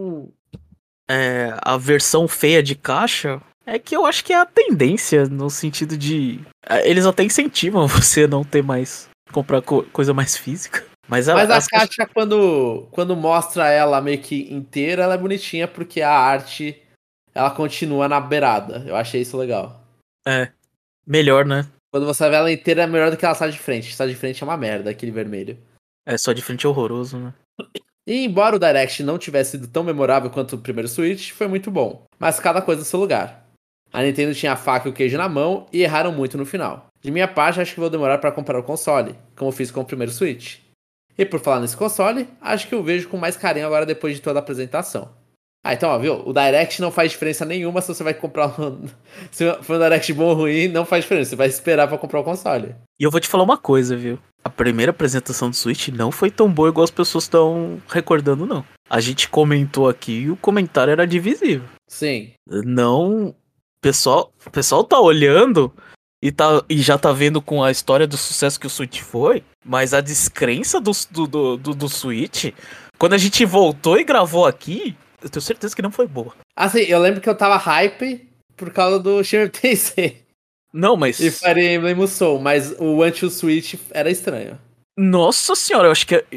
a versão feia de caixa é que eu acho que é a tendência, no sentido de... Eles até incentivam você a não ter mais... comprar coisa mais física. Mas a caixa, quando mostra ela meio que inteira, ela é bonitinha, porque a arte, ela continua na beirada. Eu achei isso legal. Melhor, né? Quando você vê ela inteira, é melhor do que ela está de frente. Está de frente é uma merda, aquele vermelho. Só de frente é horroroso, né? E embora o Direct não tivesse sido tão memorável quanto o primeiro Switch, foi muito bom. Mas cada coisa no seu lugar. A Nintendo tinha a faca e o queijo na mão e erraram muito no final. De minha parte, acho que vou demorar para comprar o console, como fiz com o primeiro Switch. E por falar nesse console, acho que eu vejo com mais carinho agora depois de toda a apresentação. Então, ó, viu? O Direct não faz diferença nenhuma se você vai comprar se for um Direct bom ou ruim, não faz diferença. Você vai esperar pra comprar o console. E eu vou te falar uma coisa, viu? A primeira apresentação do Switch não foi tão boa igual as pessoas estão recordando, não. A gente comentou aqui e o comentário era divisível. Sim. Não... O pessoal tá olhando e já tá vendo com a história do sucesso que o Switch foi, mas a descrença do Switch, quando a gente voltou e gravou aqui... Eu tenho certeza que não foi boa. Assim, eu lembro que eu tava hype por causa do Shin Tensei. Não, mas... E Fire Emblem Musou, mas o Anti-Switch era estranho. Nossa senhora, eu acho que...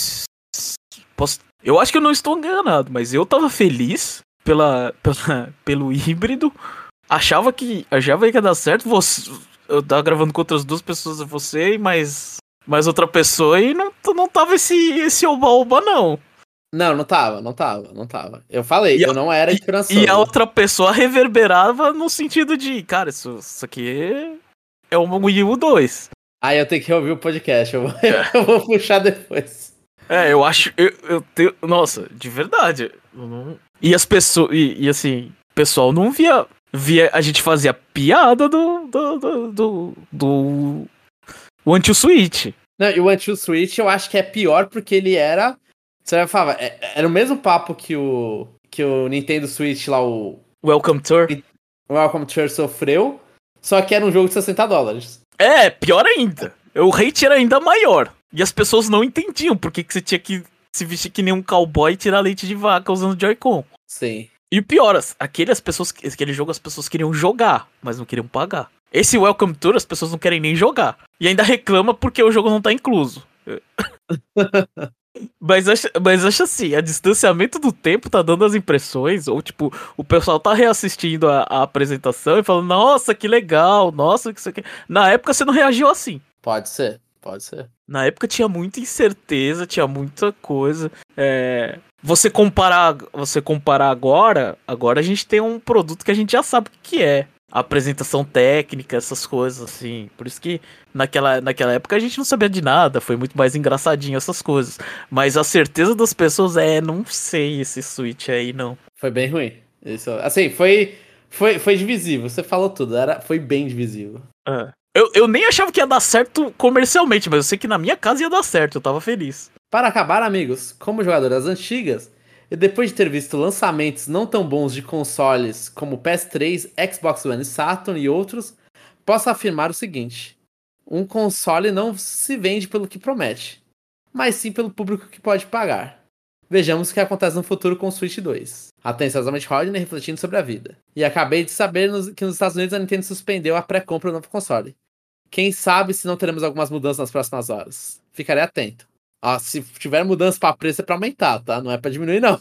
Eu acho que eu não estou enganado, mas eu tava feliz pelo híbrido. Achava que ia dar certo. Eu tava gravando com outras duas pessoas, você e mais outra pessoa, e não tava esse oba-oba, não. Não tava. Eu falei, eu não era esperançoso. E a outra pessoa reverberava no sentido de, cara, isso aqui é um Wii U 2. Aí eu tenho que ouvir o podcast, eu vou puxar depois. Eu acho, eu tenho, nossa, de verdade. E as pessoas, e assim, o pessoal não via, a gente fazia piada do Anti-Switch. Não, e o Anti-Switch eu acho que é pior porque ele era... Você vai falar, era o mesmo papo que o Nintendo Switch lá, o Welcome Tour. O Welcome Tour sofreu, só que era um jogo de $60. Pior ainda. O hate era ainda maior. E as pessoas não entendiam por que você tinha que se vestir que nem um cowboy e tirar leite de vaca usando Joy-Con. Sim. E o pior, aquele jogo as pessoas queriam jogar, mas não queriam pagar. Esse Welcome Tour as pessoas não querem nem jogar. E ainda reclama porque o jogo não tá incluso. Mas acho assim, a distanciamento do tempo tá dando as impressões, ou tipo, o pessoal tá reassistindo a apresentação e falando, nossa, que legal, nossa, que isso aqui. Na época você não reagiu assim. Pode ser. Na época tinha muita incerteza, tinha muita coisa. Você comparar agora a gente tem um produto que a gente já sabe o que é. apresentação técnica, essas coisas, assim. Por isso que naquela época a gente não sabia de nada, foi muito mais engraçadinho essas coisas. Mas a certeza das pessoas não sei esse Switch aí, não. Foi bem ruim. Isso, assim, foi divisível. Você falou tudo, foi bem divisível. É. Eu nem achava que ia dar certo comercialmente, mas eu sei que na minha casa ia dar certo, eu tava feliz. Para acabar, amigos, como jogador das antigas, e depois de ter visto lançamentos não tão bons de consoles como PS3, Xbox One, Saturn e outros, posso afirmar o seguinte: um console não se vende pelo que promete, mas sim pelo público que pode pagar. Vejamos o que acontece no futuro com o Switch 2. Atenciosamente Rodney refletindo sobre a vida. E acabei de saber que nos Estados Unidos a Nintendo suspendeu a pré-compra do novo console. Quem sabe se não teremos algumas mudanças nas próximas horas. Ficarei atento. Se tiver mudança pra preço é pra aumentar, tá? Não é pra diminuir, não.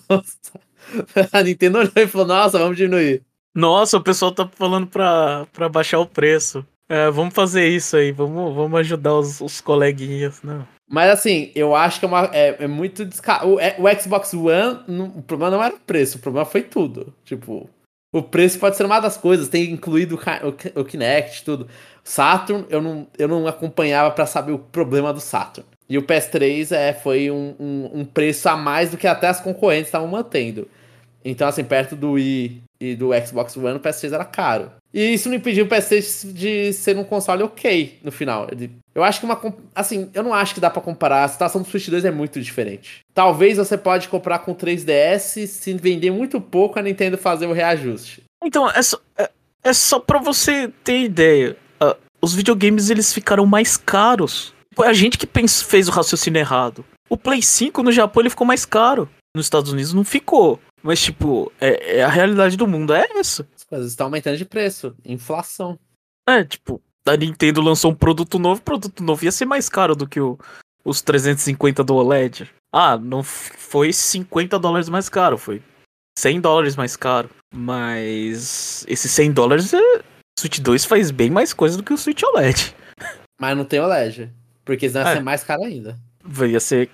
A Nintendo olhou e falou, nossa, vamos diminuir. Nossa, o pessoal tá falando pra baixar o preço. Vamos fazer isso aí, vamos ajudar os coleguinhas, não. Mas assim, eu acho que é muito o Xbox One, o problema não era o preço, o problema foi tudo. Tipo, o preço pode ser uma das coisas, tem incluído o Kinect, tudo. Saturn, eu não acompanhava pra saber o problema do Saturn. E o PS3 foi um preço a mais do que até as concorrentes estavam mantendo. Então, assim, perto do Wii e do Xbox One, o PS3 era caro. E isso não impediu o PS3 de ser um console ok no final. Eu acho que eu não acho que dá pra comparar. A situação do Switch 2 é muito diferente. Talvez você pode comprar com 3DS, se vender muito pouco, a Nintendo fazer o reajuste. Então, é só pra você ter ideia. Os videogames, eles ficaram mais caros. Foi a gente que fez o raciocínio errado. O Play 5 no Japão, ele ficou mais caro. Nos Estados Unidos não ficou. Mas, tipo, a realidade do mundo é essa. As coisas estão aumentando de preço. Inflação. Tipo, a Nintendo lançou um produto novo. O produto novo ia ser mais caro do que os 350 do OLED. Não foi $50 mais caro. Foi $100 mais caro. Mas esses $100, o Switch 2 faz bem mais coisa do que o Switch OLED. Mas não tem OLED. Porque senão ia ser mais caro ainda. Ia ser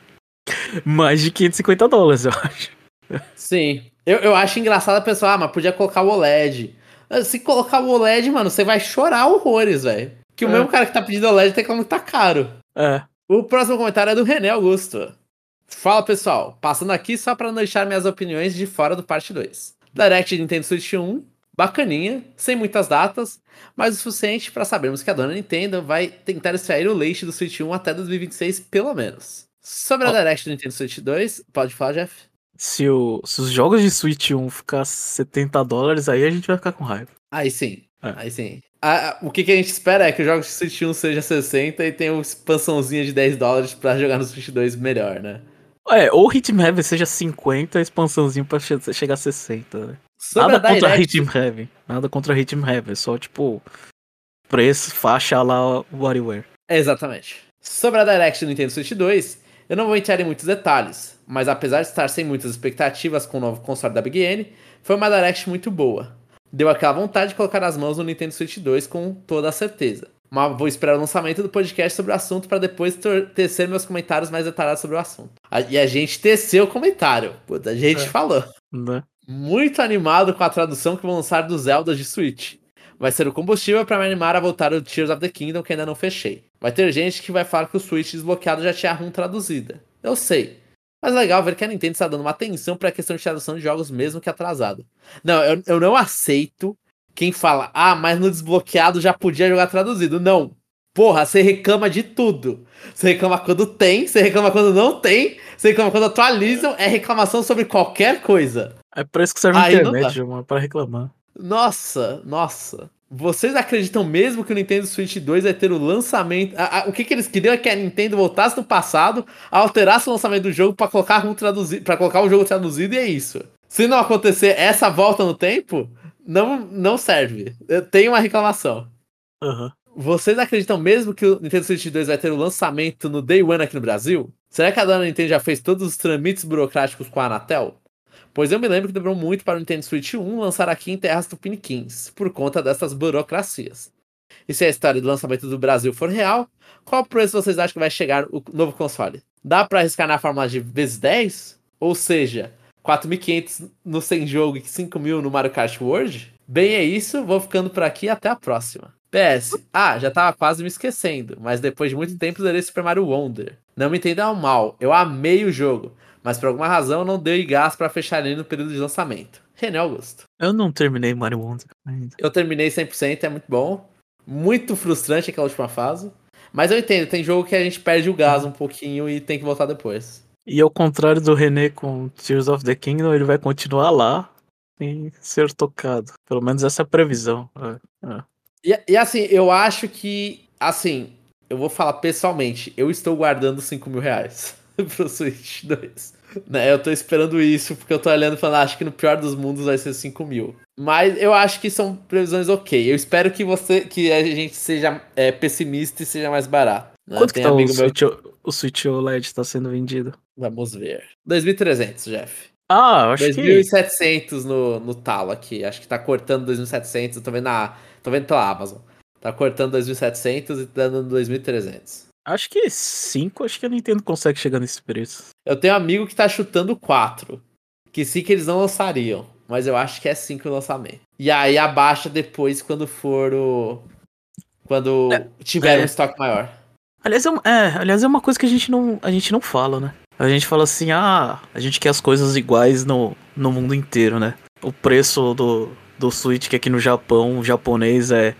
mais de $550, eu acho. Sim. Eu acho engraçado a pessoa, mas podia colocar o OLED. Se colocar o OLED, mano, você vai chorar horrores, velho. Que o mesmo cara que tá pedindo OLED tem como tá caro. O próximo comentário é do René Augusto. Fala, pessoal. Passando aqui só pra não deixar minhas opiniões de fora do parte 2. Direct de Nintendo Switch 1, bacaninha, sem muitas datas, mas o suficiente pra sabermos que a dona Nintendo vai tentar extrair o leite do Switch 1 até 2026, pelo menos. Sobre a Direct do Nintendo Switch 2, pode falar, Jeff? Se os jogos de Switch 1 ficar $70, aí a gente vai ficar com raiva. Aí sim. Aí sim. O que a gente espera é que o jogo de Switch 1 seja 60 e tenha uma expansãozinha de $10 pra jogar no Switch 2 melhor, né? Ou Hitman Heaven seja 50, a expansãozinha pra chegar a 60, né? Sobre Nada contra Hitman Heaven. Nada contra Hitman Heaven. Só, tipo, preço, faixa lá, WarioWare. Exatamente. Sobre a Direct do Nintendo Switch 2, eu não vou entrar em muitos detalhes, mas apesar de estar sem muitas expectativas com o novo console da Big N, foi uma Direct muito boa. Deu aquela vontade de colocar as mãos no Nintendo Switch 2 com toda a certeza. Mas vou esperar o lançamento do podcast sobre o assunto para depois tecer meus comentários mais detalhados sobre o assunto. E a gente teceu o comentário. Puta, a gente falou. Né? Muito animado com a tradução que vão lançar do Zelda de Switch. Vai ser o combustível para me animar a voltar ao Tears of the Kingdom que ainda não fechei. Vai ter gente que vai falar que o Switch desbloqueado já tinha a ROM traduzida. Eu sei. Mas é legal ver que a Nintendo está dando uma atenção para a questão de tradução de jogos mesmo que atrasado. Não, eu não aceito quem fala, mas no desbloqueado já podia jogar traduzido. Não. Porra, você reclama de tudo. Você reclama quando tem, você reclama quando não tem, você reclama quando atualizam, é reclamação sobre qualquer coisa. É por isso que serve a internet, mano, pra reclamar. Nossa. Vocês acreditam mesmo que o Nintendo Switch 2 vai ter o lançamento... O que eles queriam é que a Nintendo voltasse no passado, alterasse o lançamento do jogo pra colocar o jogo traduzido e é isso. Se não acontecer essa volta no tempo, não serve. Eu tenho uma reclamação. Uhum. Vocês acreditam mesmo que o Nintendo Switch 2 vai ter o lançamento no Day One aqui no Brasil? Será que a dona Nintendo já fez todos os trâmites burocráticos com a Anatel? Pois eu me lembro que demorou muito para o Nintendo Switch 1 lançar aqui em terras tupiniquins, por conta dessas burocracias. E se a história do lançamento do Brasil for real, qual preço vocês acham que vai chegar o novo console? Dá para arriscar na fórmula de vezes 10? Ou seja, 4.500 no sem jogo e 5.000 no Mario Kart World? Bem, é isso. Vou ficando por aqui. Até a próxima. PS. Já tava quase me esquecendo. Mas depois de muito tempo zerei Super Mario Wonder. Não me entendam mal. Eu amei o jogo. Mas por alguma razão não dei gás pra fechar ele no período de lançamento. René Augusto. Eu não terminei Mario Wonder ainda. Eu terminei 100%. É muito bom. Muito frustrante aquela última fase. Mas eu entendo. Tem jogo que a gente perde o gás um pouquinho e tem que voltar depois. E ao contrário do René com Tears of the Kingdom, ele vai continuar lá sem ser tocado. Pelo menos essa é a previsão. E assim, eu acho que, assim, eu vou falar pessoalmente, eu estou guardando R$ 5.000 pro Switch 2. Né? Eu tô esperando isso, porque eu tô olhando e falando, acho que no pior dos mundos vai ser 5.000. Mas eu acho que são previsões ok. Eu espero que a gente seja pessimista e seja mais barato. Né? Quanto Tem que tá amigo meu o Switch OLED tá sendo vendido? Vamos ver. 2.300, Jeff. Eu acho que... 2.700 no talo aqui. Acho que tá cortando 2.700. Eu tô vendo pela Amazon. Tá cortando 2.700 e dando 2.300. Acho que 5, acho que a Nintendo consegue chegar nesse preço. Eu tenho um amigo que tá chutando 4. Que sim que eles não lançariam. Mas eu acho que é 5 o lançamento. E aí abaixa depois quando for o... Quando tiver um estoque maior. Aliás, é uma coisa que a gente não fala, né? A gente fala assim, a gente quer as coisas iguais no mundo inteiro, né? O preço do Switch que aqui no Japão, o japonês é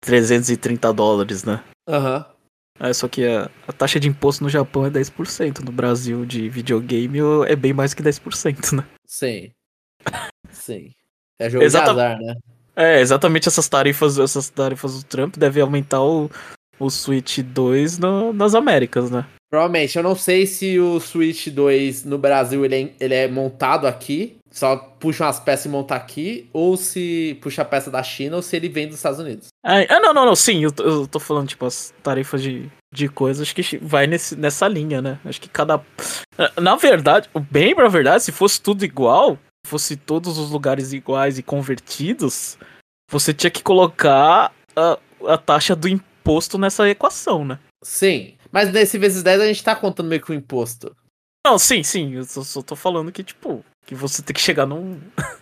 $330, né? Aham. Só que a taxa de imposto no Japão é 10%. No Brasil, de videogame, é bem mais que 10%, né? Sim. Sim. É jogo de azar, né? Exatamente essas tarifas do Trump devem aumentar o Switch 2 nas Américas, né? Provavelmente. Eu não sei se o Switch 2 no Brasil ele é montado aqui, só puxa umas peças e monta aqui, ou se puxa a peça da China, ou se ele vem dos Estados Unidos. Não, sim, eu tô falando, tipo, as tarifas de coisas, acho que vai nessa linha, né? Acho que cada... Na verdade, bem pra verdade, se fosse tudo igual, fosse todos os lugares iguais e convertidos, você tinha que colocar a taxa do imposto nessa equação, né? Sim, mas nesse vezes 10 a gente tá contando meio que o imposto. Não, sim, eu só tô falando que, tipo, que você tem que chegar num...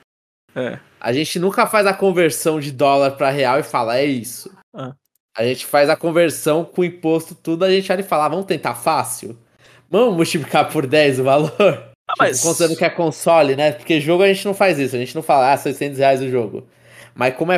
A gente nunca faz a conversão de dólar pra real e fala, é isso. A gente faz a conversão com o imposto, tudo, a gente olha e fala, vamos tentar fácil? Vamos multiplicar por 10 o valor? Mas... Considerando que é console, né? Porque jogo a gente não faz isso, a gente não fala, R$ 600 o jogo. Mas como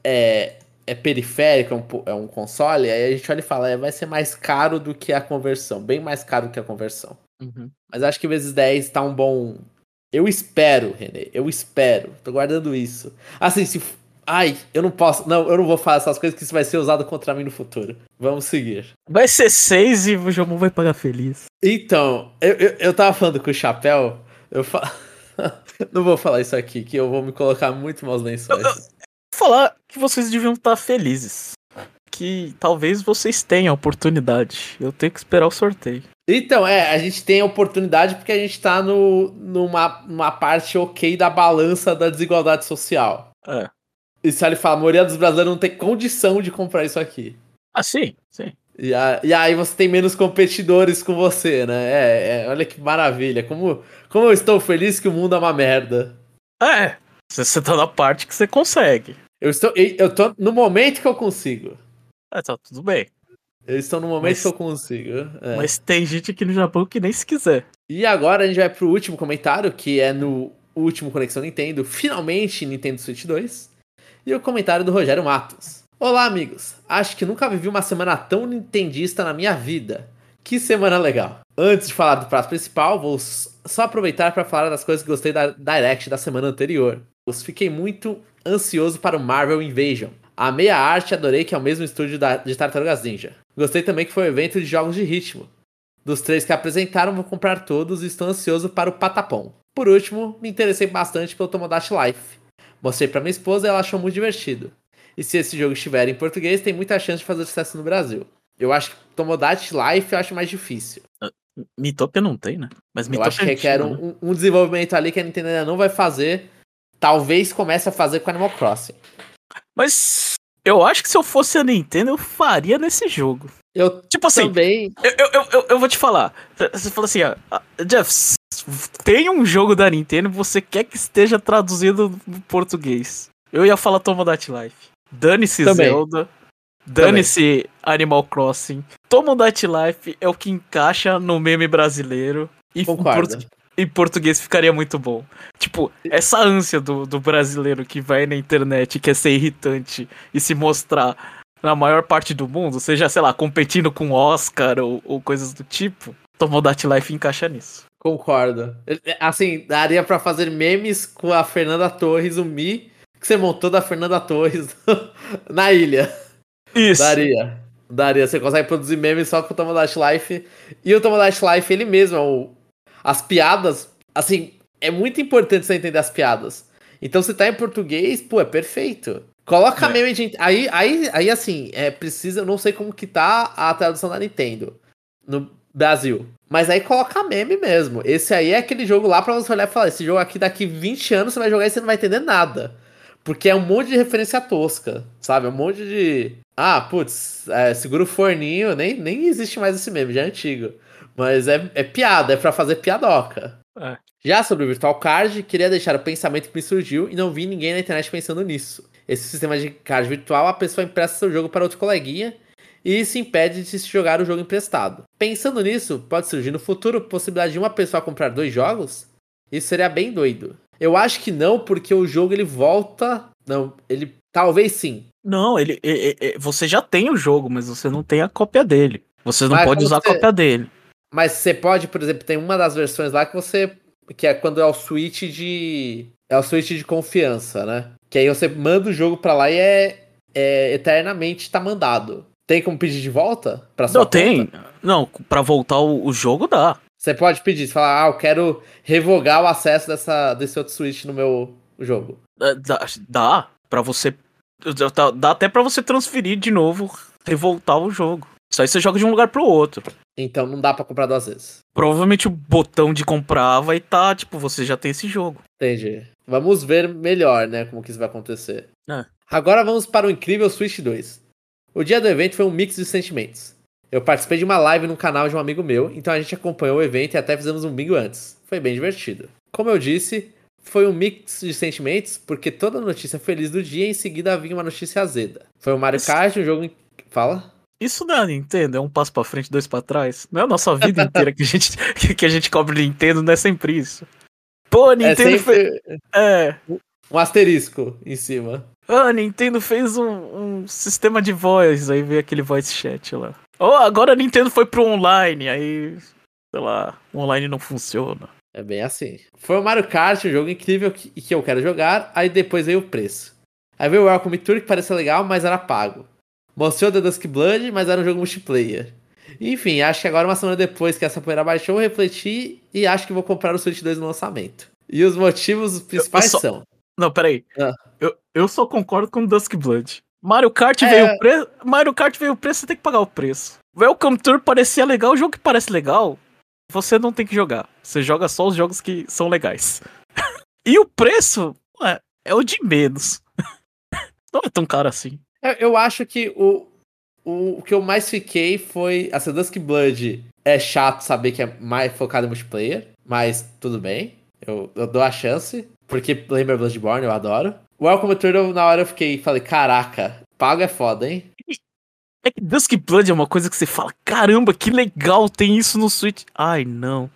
é periférico, é um console, aí a gente olha e fala, vai ser mais caro do que a conversão, bem mais caro do que a conversão. Uhum. Mas acho que vezes 10 tá um bom... Eu espero, René, tô guardando isso. Assim, eu não posso, eu não vou falar essas coisas que isso vai ser usado contra mim no futuro. Vamos seguir. Vai ser 6 e o Jomon vai pagar feliz. Então, eu tava falando com o Chapéu, não vou falar isso aqui, que eu vou me colocar muito maus lençóis. Vou falar que vocês deviam estar felizes. Que talvez vocês tenham a oportunidade. Eu tenho que esperar o sorteio. Então, a gente tem a oportunidade porque a gente tá numa parte ok da balança da desigualdade social. E se ele fala, a maioria dos brasileiros não tem condição de comprar isso aqui. Sim. E aí você tem menos competidores com você, né? Olha que maravilha. Como eu estou feliz que o mundo é uma merda. Você tá na parte que você consegue. Eu tô no momento que eu consigo. Tá tudo bem. Eu estou no momento que eu consigo. Mas tem gente aqui no Japão que nem se quiser. E agora a gente vai pro último comentário, que é no último Conexão Nintendo. Finalmente, Nintendo Switch 2. E o comentário do Rogério Matos. Olá, amigos. Acho que nunca vivi uma semana tão nintendista na minha vida. Que semana legal. Antes de falar do prato principal, vou só aproveitar para falar das coisas que gostei da Direct da semana anterior. Fiquei muito ansioso para o Marvel Invasion. Amei a arte e adorei que é o mesmo estúdio de Tartarugas Ninja. Gostei também que foi um evento de jogos de ritmo. Dos 3 que apresentaram, vou comprar todos e estou ansioso para o Patapom. Por último, me interessei bastante pelo Tomodachi Life. Mostrei para minha esposa e ela achou muito divertido. E se esse jogo estiver em português, tem muita chance de fazer sucesso no Brasil. Eu acho que Tomodachi Life eu acho mais difícil. Miitopia não tem, né? Mas eu acho que requer um desenvolvimento ali que a Nintendo ainda não vai fazer. Talvez comece a fazer com Animal Crossing. Mas eu acho que se eu fosse a Nintendo, eu faria nesse jogo. Eu tipo assim, também... eu vou te falar. Você fala assim, Jeff, tem um jogo da Nintendo e você quer que esteja traduzido no português. Eu ia falar Tomodachi Life. Dane-se Também. Zelda. Dane-se Animal Crossing. Tomodachi Life é o que encaixa no meme brasileiro. E Concordo. em português ficaria muito bom. Tipo, essa ânsia do brasileiro que vai na internet e quer ser irritante e se mostrar na maior parte do mundo, seja, sei lá, competindo com Oscar ou coisas do tipo, Tomodachi Life encaixa nisso. Concordo. Assim, daria pra fazer memes com a Fernanda Torres, o Mi, que você montou da Fernanda Torres na ilha. Isso. Daria. Você consegue produzir memes só com o Tomodachi Life. E o Tomodachi Life, ele mesmo, as piadas, assim, é muito importante você entender as piadas. Então, se tá em português, pô, é perfeito. Coloca meme de... Aí, assim, precisa... Eu não sei como que tá a tradução da Nintendo no Brasil. Mas aí coloca meme mesmo. Esse aí é aquele jogo lá pra você olhar e falar, esse jogo aqui daqui 20 anos você vai jogar e você não vai entender nada. Porque é um monte de referência tosca, sabe? Um monte de... Ah, putz, segura o forninho. Nem existe mais esse meme, já é antigo. Mas é piada, é pra fazer piadoca. É. Já sobre o Virtual Card, queria deixar o pensamento que me surgiu e não vi ninguém na internet pensando nisso. Esse sistema de card virtual, a pessoa empresta seu jogo para outro coleguinha e isso impede de se jogar o jogo emprestado. Pensando nisso, pode surgir no futuro a possibilidade de uma pessoa comprar 2 jogos? Isso seria bem doido. Eu acho que não, porque o jogo ele volta... Não, ele... Talvez sim. Não, você já tem o jogo, mas você não tem a cópia dele. Você não Mas pode usar a cópia dele. Mas você pode, por exemplo, tem uma das versões lá que você... Que é quando é o switch de... É o switch de confiança, né? Que aí você manda o jogo pra lá e eternamente tá mandado. Tem como pedir de volta pra sua conta? Tem. Não, pra voltar o jogo dá. Você pode pedir, você fala, eu quero revogar o acesso desse outro switch no meu jogo. Dá pra você... Dá até pra você transferir de novo, revoltar o jogo. Isso aí você joga de um lugar pro outro. Então não dá pra comprar 2 vezes. Provavelmente o botão de comprar vai estar, tipo, você já tem esse jogo. Entendi. Vamos ver melhor, né, como que isso vai acontecer. É. Agora vamos para o incrível Switch 2. O dia do evento foi um mix de sentimentos. Eu participei de uma live no canal de um amigo meu, então a gente acompanhou o evento e até fizemos um bingo antes. Foi bem divertido. Como eu disse, foi um mix de sentimentos, porque toda notícia feliz do dia em seguida vinha uma notícia azeda. Foi o Mario Kart, um jogo... Fala? Isso da Nintendo é um passo pra frente, 2 pra trás. Não é a nossa vida inteira que a gente cobre Nintendo, não é sempre isso. Pô, a Nintendo fez... Um asterisco em cima. A Nintendo fez um sistema de voz, aí veio aquele voice chat lá. Agora a Nintendo foi pro online, aí... Sei lá, o online não funciona. É bem assim. Foi o Mario Kart, um jogo incrível que eu quero jogar, aí depois veio o preço. Aí veio o Welcome Tour, que parecia legal, mas era pago. Mostrou The Dusk Blood, mas era um jogo multiplayer. Enfim, acho que agora, uma semana depois que essa poeira baixou, eu refleti e acho que vou comprar o Switch 2 no lançamento. E os motivos principais são... Não, peraí. Eu só concordo com Dusk Blood. Mario Kart veio o preço. Mario Kart veio o preço, você tem que pagar o preço. Welcome Tour parecia legal. O jogo que parece legal, você não tem que jogar. Você joga só os jogos que são legais. E o preço é o de menos. Não é tão caro assim. Eu acho que o que eu mais fiquei foi... Assim, Dusk Blood é chato saber que é mais focado em multiplayer, mas tudo bem. Eu dou a chance, porque lembra Bloodborne, eu adoro. O Welcome Tour, na hora eu falei, caraca, pago é foda, hein? É que Dusk Blood é uma coisa que você fala, caramba, que legal, tem isso no Switch. Ai, não.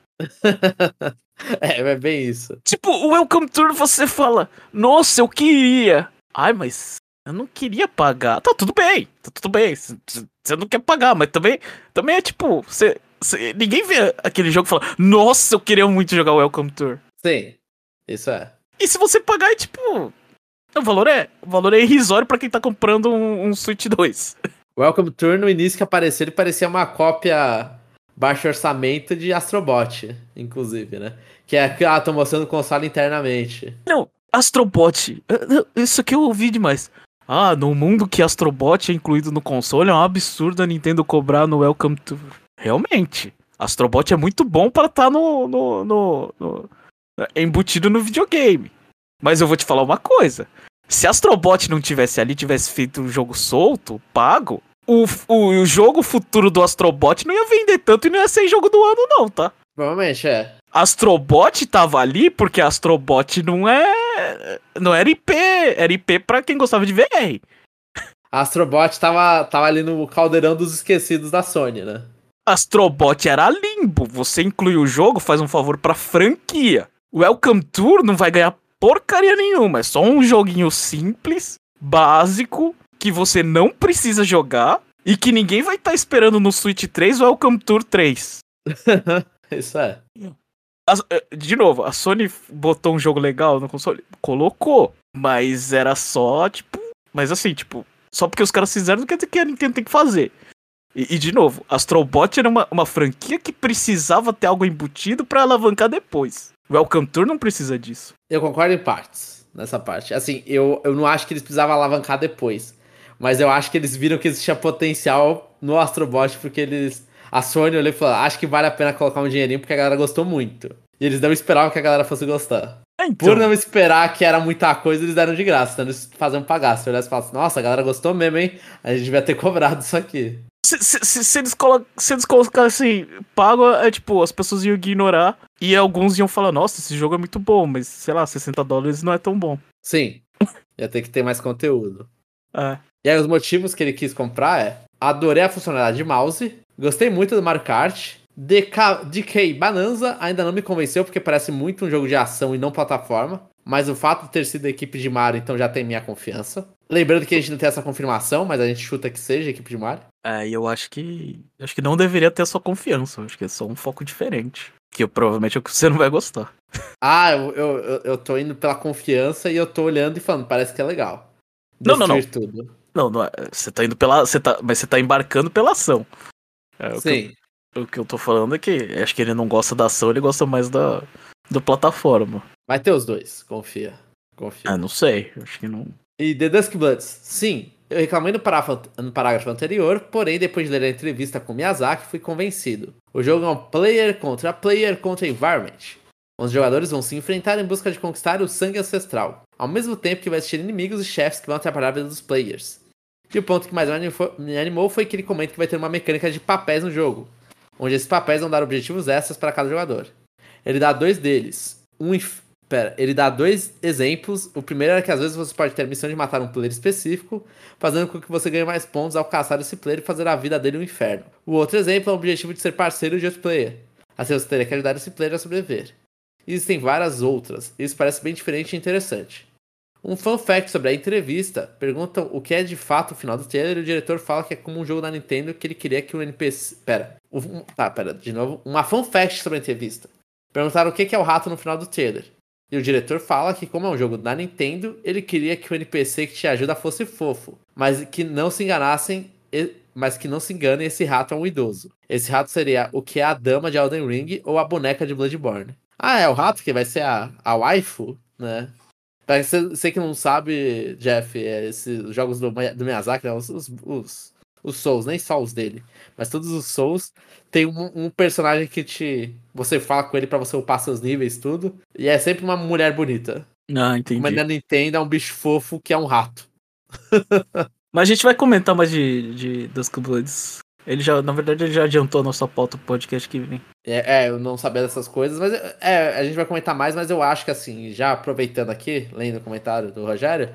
É bem isso. Tipo, o Welcome Tour você fala, nossa, eu queria. Ai, mas eu não queria pagar. Tá tudo bem. Você não quer pagar, mas também é tipo, ninguém vê aquele jogo e fala, nossa, eu queria muito jogar o Welcome Tour. Sim, isso é. E se você pagar, é tipo, o valor é irrisório pra quem tá comprando um Switch 2. Welcome Tour, no início que apareceu, ele parecia uma cópia baixo orçamento de Astrobot, inclusive, né? Que é que tô mostrando o console internamente. Não, Astrobot, isso aqui eu ouvi demais. No mundo que Astrobot é incluído no console, é um absurdo a Nintendo cobrar no Welcome Tour. Realmente, Astrobot é muito bom pra estar embutido no videogame. Mas eu vou te falar uma coisa. Se Astrobot não tivesse ali, tivesse feito um jogo solto, pago, o jogo futuro do Astrobot não ia vender tanto e não ia ser jogo do ano não, tá? Provavelmente, Astrobot tava ali porque Astrobot não é não era IP, era IP pra quem gostava de VR. A Astrobot tava ali no caldeirão dos esquecidos da Sony, né? Astrobot era limbo. Você inclui o jogo, faz um favor pra franquia. O Welcome Tour não vai ganhar porcaria nenhuma. É só um joguinho simples, básico, que você não precisa jogar e que ninguém vai estar esperando no Switch 3 o Welcome Tour 3. Isso é. De novo, a Sony botou um jogo legal no console? Colocou. Mas era só, tipo... Mas assim, tipo... Só porque os caras fizeram, não quer dizer que a Nintendo tem que fazer. E de novo, Astrobot era uma franquia que precisava ter algo embutido pra alavancar depois. O Welcome Tour não precisa disso. Eu concordo em partes, nessa parte. Assim, eu não acho que eles precisavam alavancar depois. Mas eu acho que eles viram que existia potencial no Astrobot, porque eles... A Sony olhou e falou, acho que vale a pena colocar um dinheirinho, porque a galera gostou muito. E eles não esperavam que a galera fosse gostar. Então, Por não esperar que era muita coisa, eles deram de graça. Então eles faziam pagar. Se olhasse e falasse, nossa, a galera gostou mesmo, hein? A gente devia ter cobrado isso aqui. Se eles colocassem pago, é tipo, as pessoas iam ignorar e alguns iam falar, nossa, esse jogo é muito bom, mas sei lá, $60 não é tão bom. Sim, ia ter que ter mais conteúdo. É. E aí os motivos que ele quis comprar é: adorei a funcionalidade de mouse, gostei muito do Mario Kart, DK Bonanza ainda não me convenceu porque parece muito um jogo de ação e não plataforma, mas o fato de ter sido a equipe de Mario então já tem minha confiança. Lembrando que a gente não tem essa confirmação, mas a gente chuta que seja a equipe de Mario. É, e eu acho que não deveria ter a sua confiança, eu acho que é só um foco diferente, que provavelmente é o que você não vai gostar. Ah, eu tô indo pela confiança e eu tô olhando e falando, parece que é legal. Não. Tudo. Não, você tá indo mas você tá embarcando pela ação. É, Sim. O que eu tô falando é que acho que ele não gosta da ação, ele gosta mais do plataforma. Vai ter os dois, confia. Ah, não sei, acho que não. E The Dusk Bloods, sim, eu reclamei no parágrafo anterior, porém depois de ler a entrevista com Miyazaki fui convencido. O jogo é um player contra environment, onde os jogadores vão se enfrentar em busca de conquistar o sangue ancestral, ao mesmo tempo que vai existir inimigos e chefes que vão atrapalhar a vida dos players. E o ponto que mais me animou foi que ele comenta que vai ter uma mecânica de papéis no jogo, onde esses papéis vão dar objetivos extras para cada jogador. Ele dá dois deles. Ele dá dois exemplos. O primeiro é que às vezes você pode ter a missão de matar um player específico, fazendo com que você ganhe mais pontos ao caçar esse player e fazer a vida dele um inferno. O outro exemplo é o objetivo de ser parceiro de outro player. Assim você teria que ajudar esse player a sobreviver. Existem várias outras. Isso parece bem diferente e interessante. Um fun fact sobre a entrevista, perguntam o que é de fato o final do trailer e o diretor fala que é como um jogo da Nintendo que ele queria que o NPC... de novo. Uma fun fact sobre a entrevista. Perguntaram o que é o rato no final do trailer. E o diretor fala que como é um jogo da Nintendo, ele queria que o NPC que te ajuda fosse fofo, mas que não se enganassem, esse rato é um idoso. Esse rato seria o que é a dama de Elden Ring ou a boneca de Bloodborne. Ah, é o rato que vai ser a waifu, né? Pra você que não sabe, Jeff, esses jogos do Miyazaki, né, os Souls, nem só os dele, mas todos os Souls, tem um personagem que você fala com ele pra você upar seus níveis, tudo, e é sempre uma mulher bonita. Ah, entendi. Mas na Nintendo é um bicho fofo que é um rato. Mas a gente vai comentar mais de Dusk Bloods. Na verdade, ele já adiantou a nossa pauta pro podcast que vem. Eu não sabia dessas coisas, mas a gente vai comentar mais, mas eu acho que assim, já aproveitando aqui, lendo o comentário do Rogério,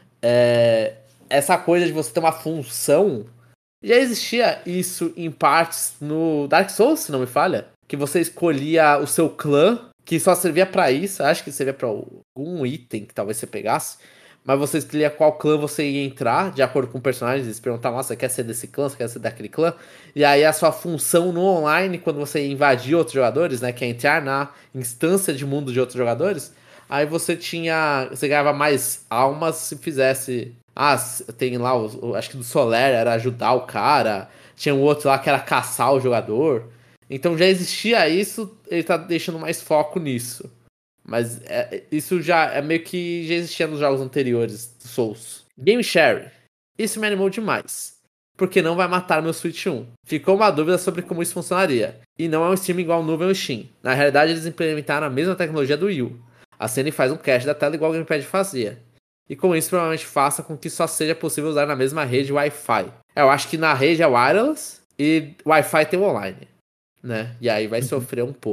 essa coisa de você ter uma função, já existia isso em partes no Dark Souls, se não me falha, que você escolhia o seu clã, que só servia pra isso, acho que servia pra algum item que talvez você pegasse, mas você escolhia qual clã você ia entrar, de acordo com o personagem, eles perguntavam, nossa, você quer ser desse clã, você quer ser daquele clã? E aí a sua função no online, quando você ia invadir outros jogadores, né, que é entrar na instância de mundo de outros jogadores, aí você ganhava mais almas se fizesse... tem lá, acho que do Soler era ajudar o cara, tinha um outro lá que era caçar o jogador. Então já existia isso, ele tá deixando mais foco nisso. Mas isso já é meio que já existia nos jogos anteriores do Souls. Game Share. Isso me animou demais. Porque não vai matar meu Switch 1. Ficou uma dúvida sobre como isso funcionaria. E não é um stream igual o nuvem ou Steam. Na realidade, eles implementaram a mesma tecnologia do Wii U. A Sony faz um cache da tela igual o Gamepad fazia. E com isso, provavelmente faça com que só seja possível usar na mesma rede Wi-Fi. Eu acho que na rede é wireless e Wi-Fi tem online, né? E aí vai sofrer um pouco.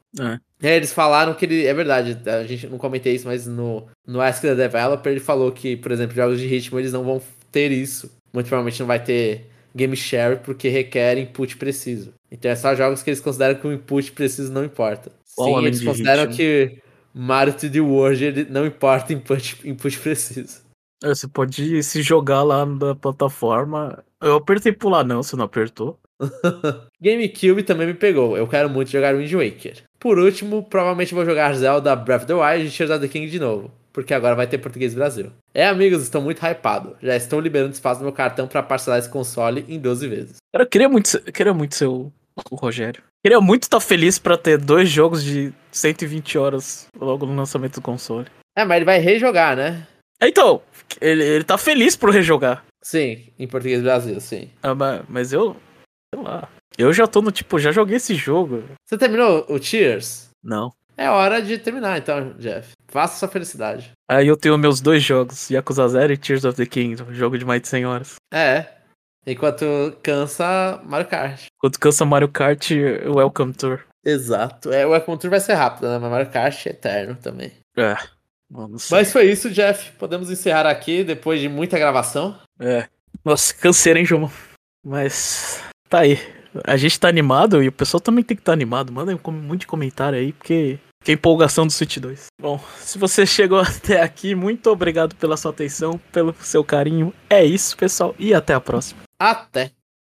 É. Eles falaram que ele. É verdade, a gente não comentei isso, mas no Ask the Developer ele falou que, por exemplo, jogos de ritmo eles não vão ter isso. Muito provavelmente não vai ter game share porque requer input preciso. Então é só jogos que eles consideram que o input preciso não importa. Qual Sim, além eles de consideram ritmo? que Mario 3D World ele não importa input preciso. Você pode se jogar lá na plataforma. Eu apertei pular, não, você não apertou. GameCube também me pegou. Eu quero muito jogar Wind Waker. Por último, provavelmente vou jogar Zelda Breath of the Wild e Tears of the King de novo. Porque agora vai ter português Brasil. Amigos, estou muito hypado. Já estou liberando espaço no meu cartão para parcelar esse console em 12 vezes. Cara, eu queria muito ser o Rogério. Queria muito estar feliz pra ter 2 jogos de 120 horas logo no lançamento do console. Mas ele vai rejogar, né? Então, ele tá feliz por rejogar. Sim, em português Brasil, sim. Mas eu, sei lá. Eu já tô no tipo, já joguei esse jogo. Você terminou o Tears? Não. É hora de terminar então, Jeff. Faça sua felicidade. Aí eu tenho meus 2 jogos, Yakuza 0 e Tears of the Kingdom, jogo de mais de 100 horas. Enquanto cansa Mario Kart. Quando cansa Mario Kart, Welcome Tour. Exato. O Welcome Tour vai ser rápido, né? Mas Mario Kart é eterno também. Não sei. Mas foi isso, Jeff. Podemos encerrar aqui depois de muita gravação. Nossa, canseira, hein, João? Mas tá aí. A gente tá animado e o pessoal também tem que estar animado. Manda um monte de comentário aí, porque que empolgação do Switch 2. Bom, se você chegou até aqui, muito obrigado pela sua atenção, pelo seu carinho. É isso, pessoal, e até a próxima. Até!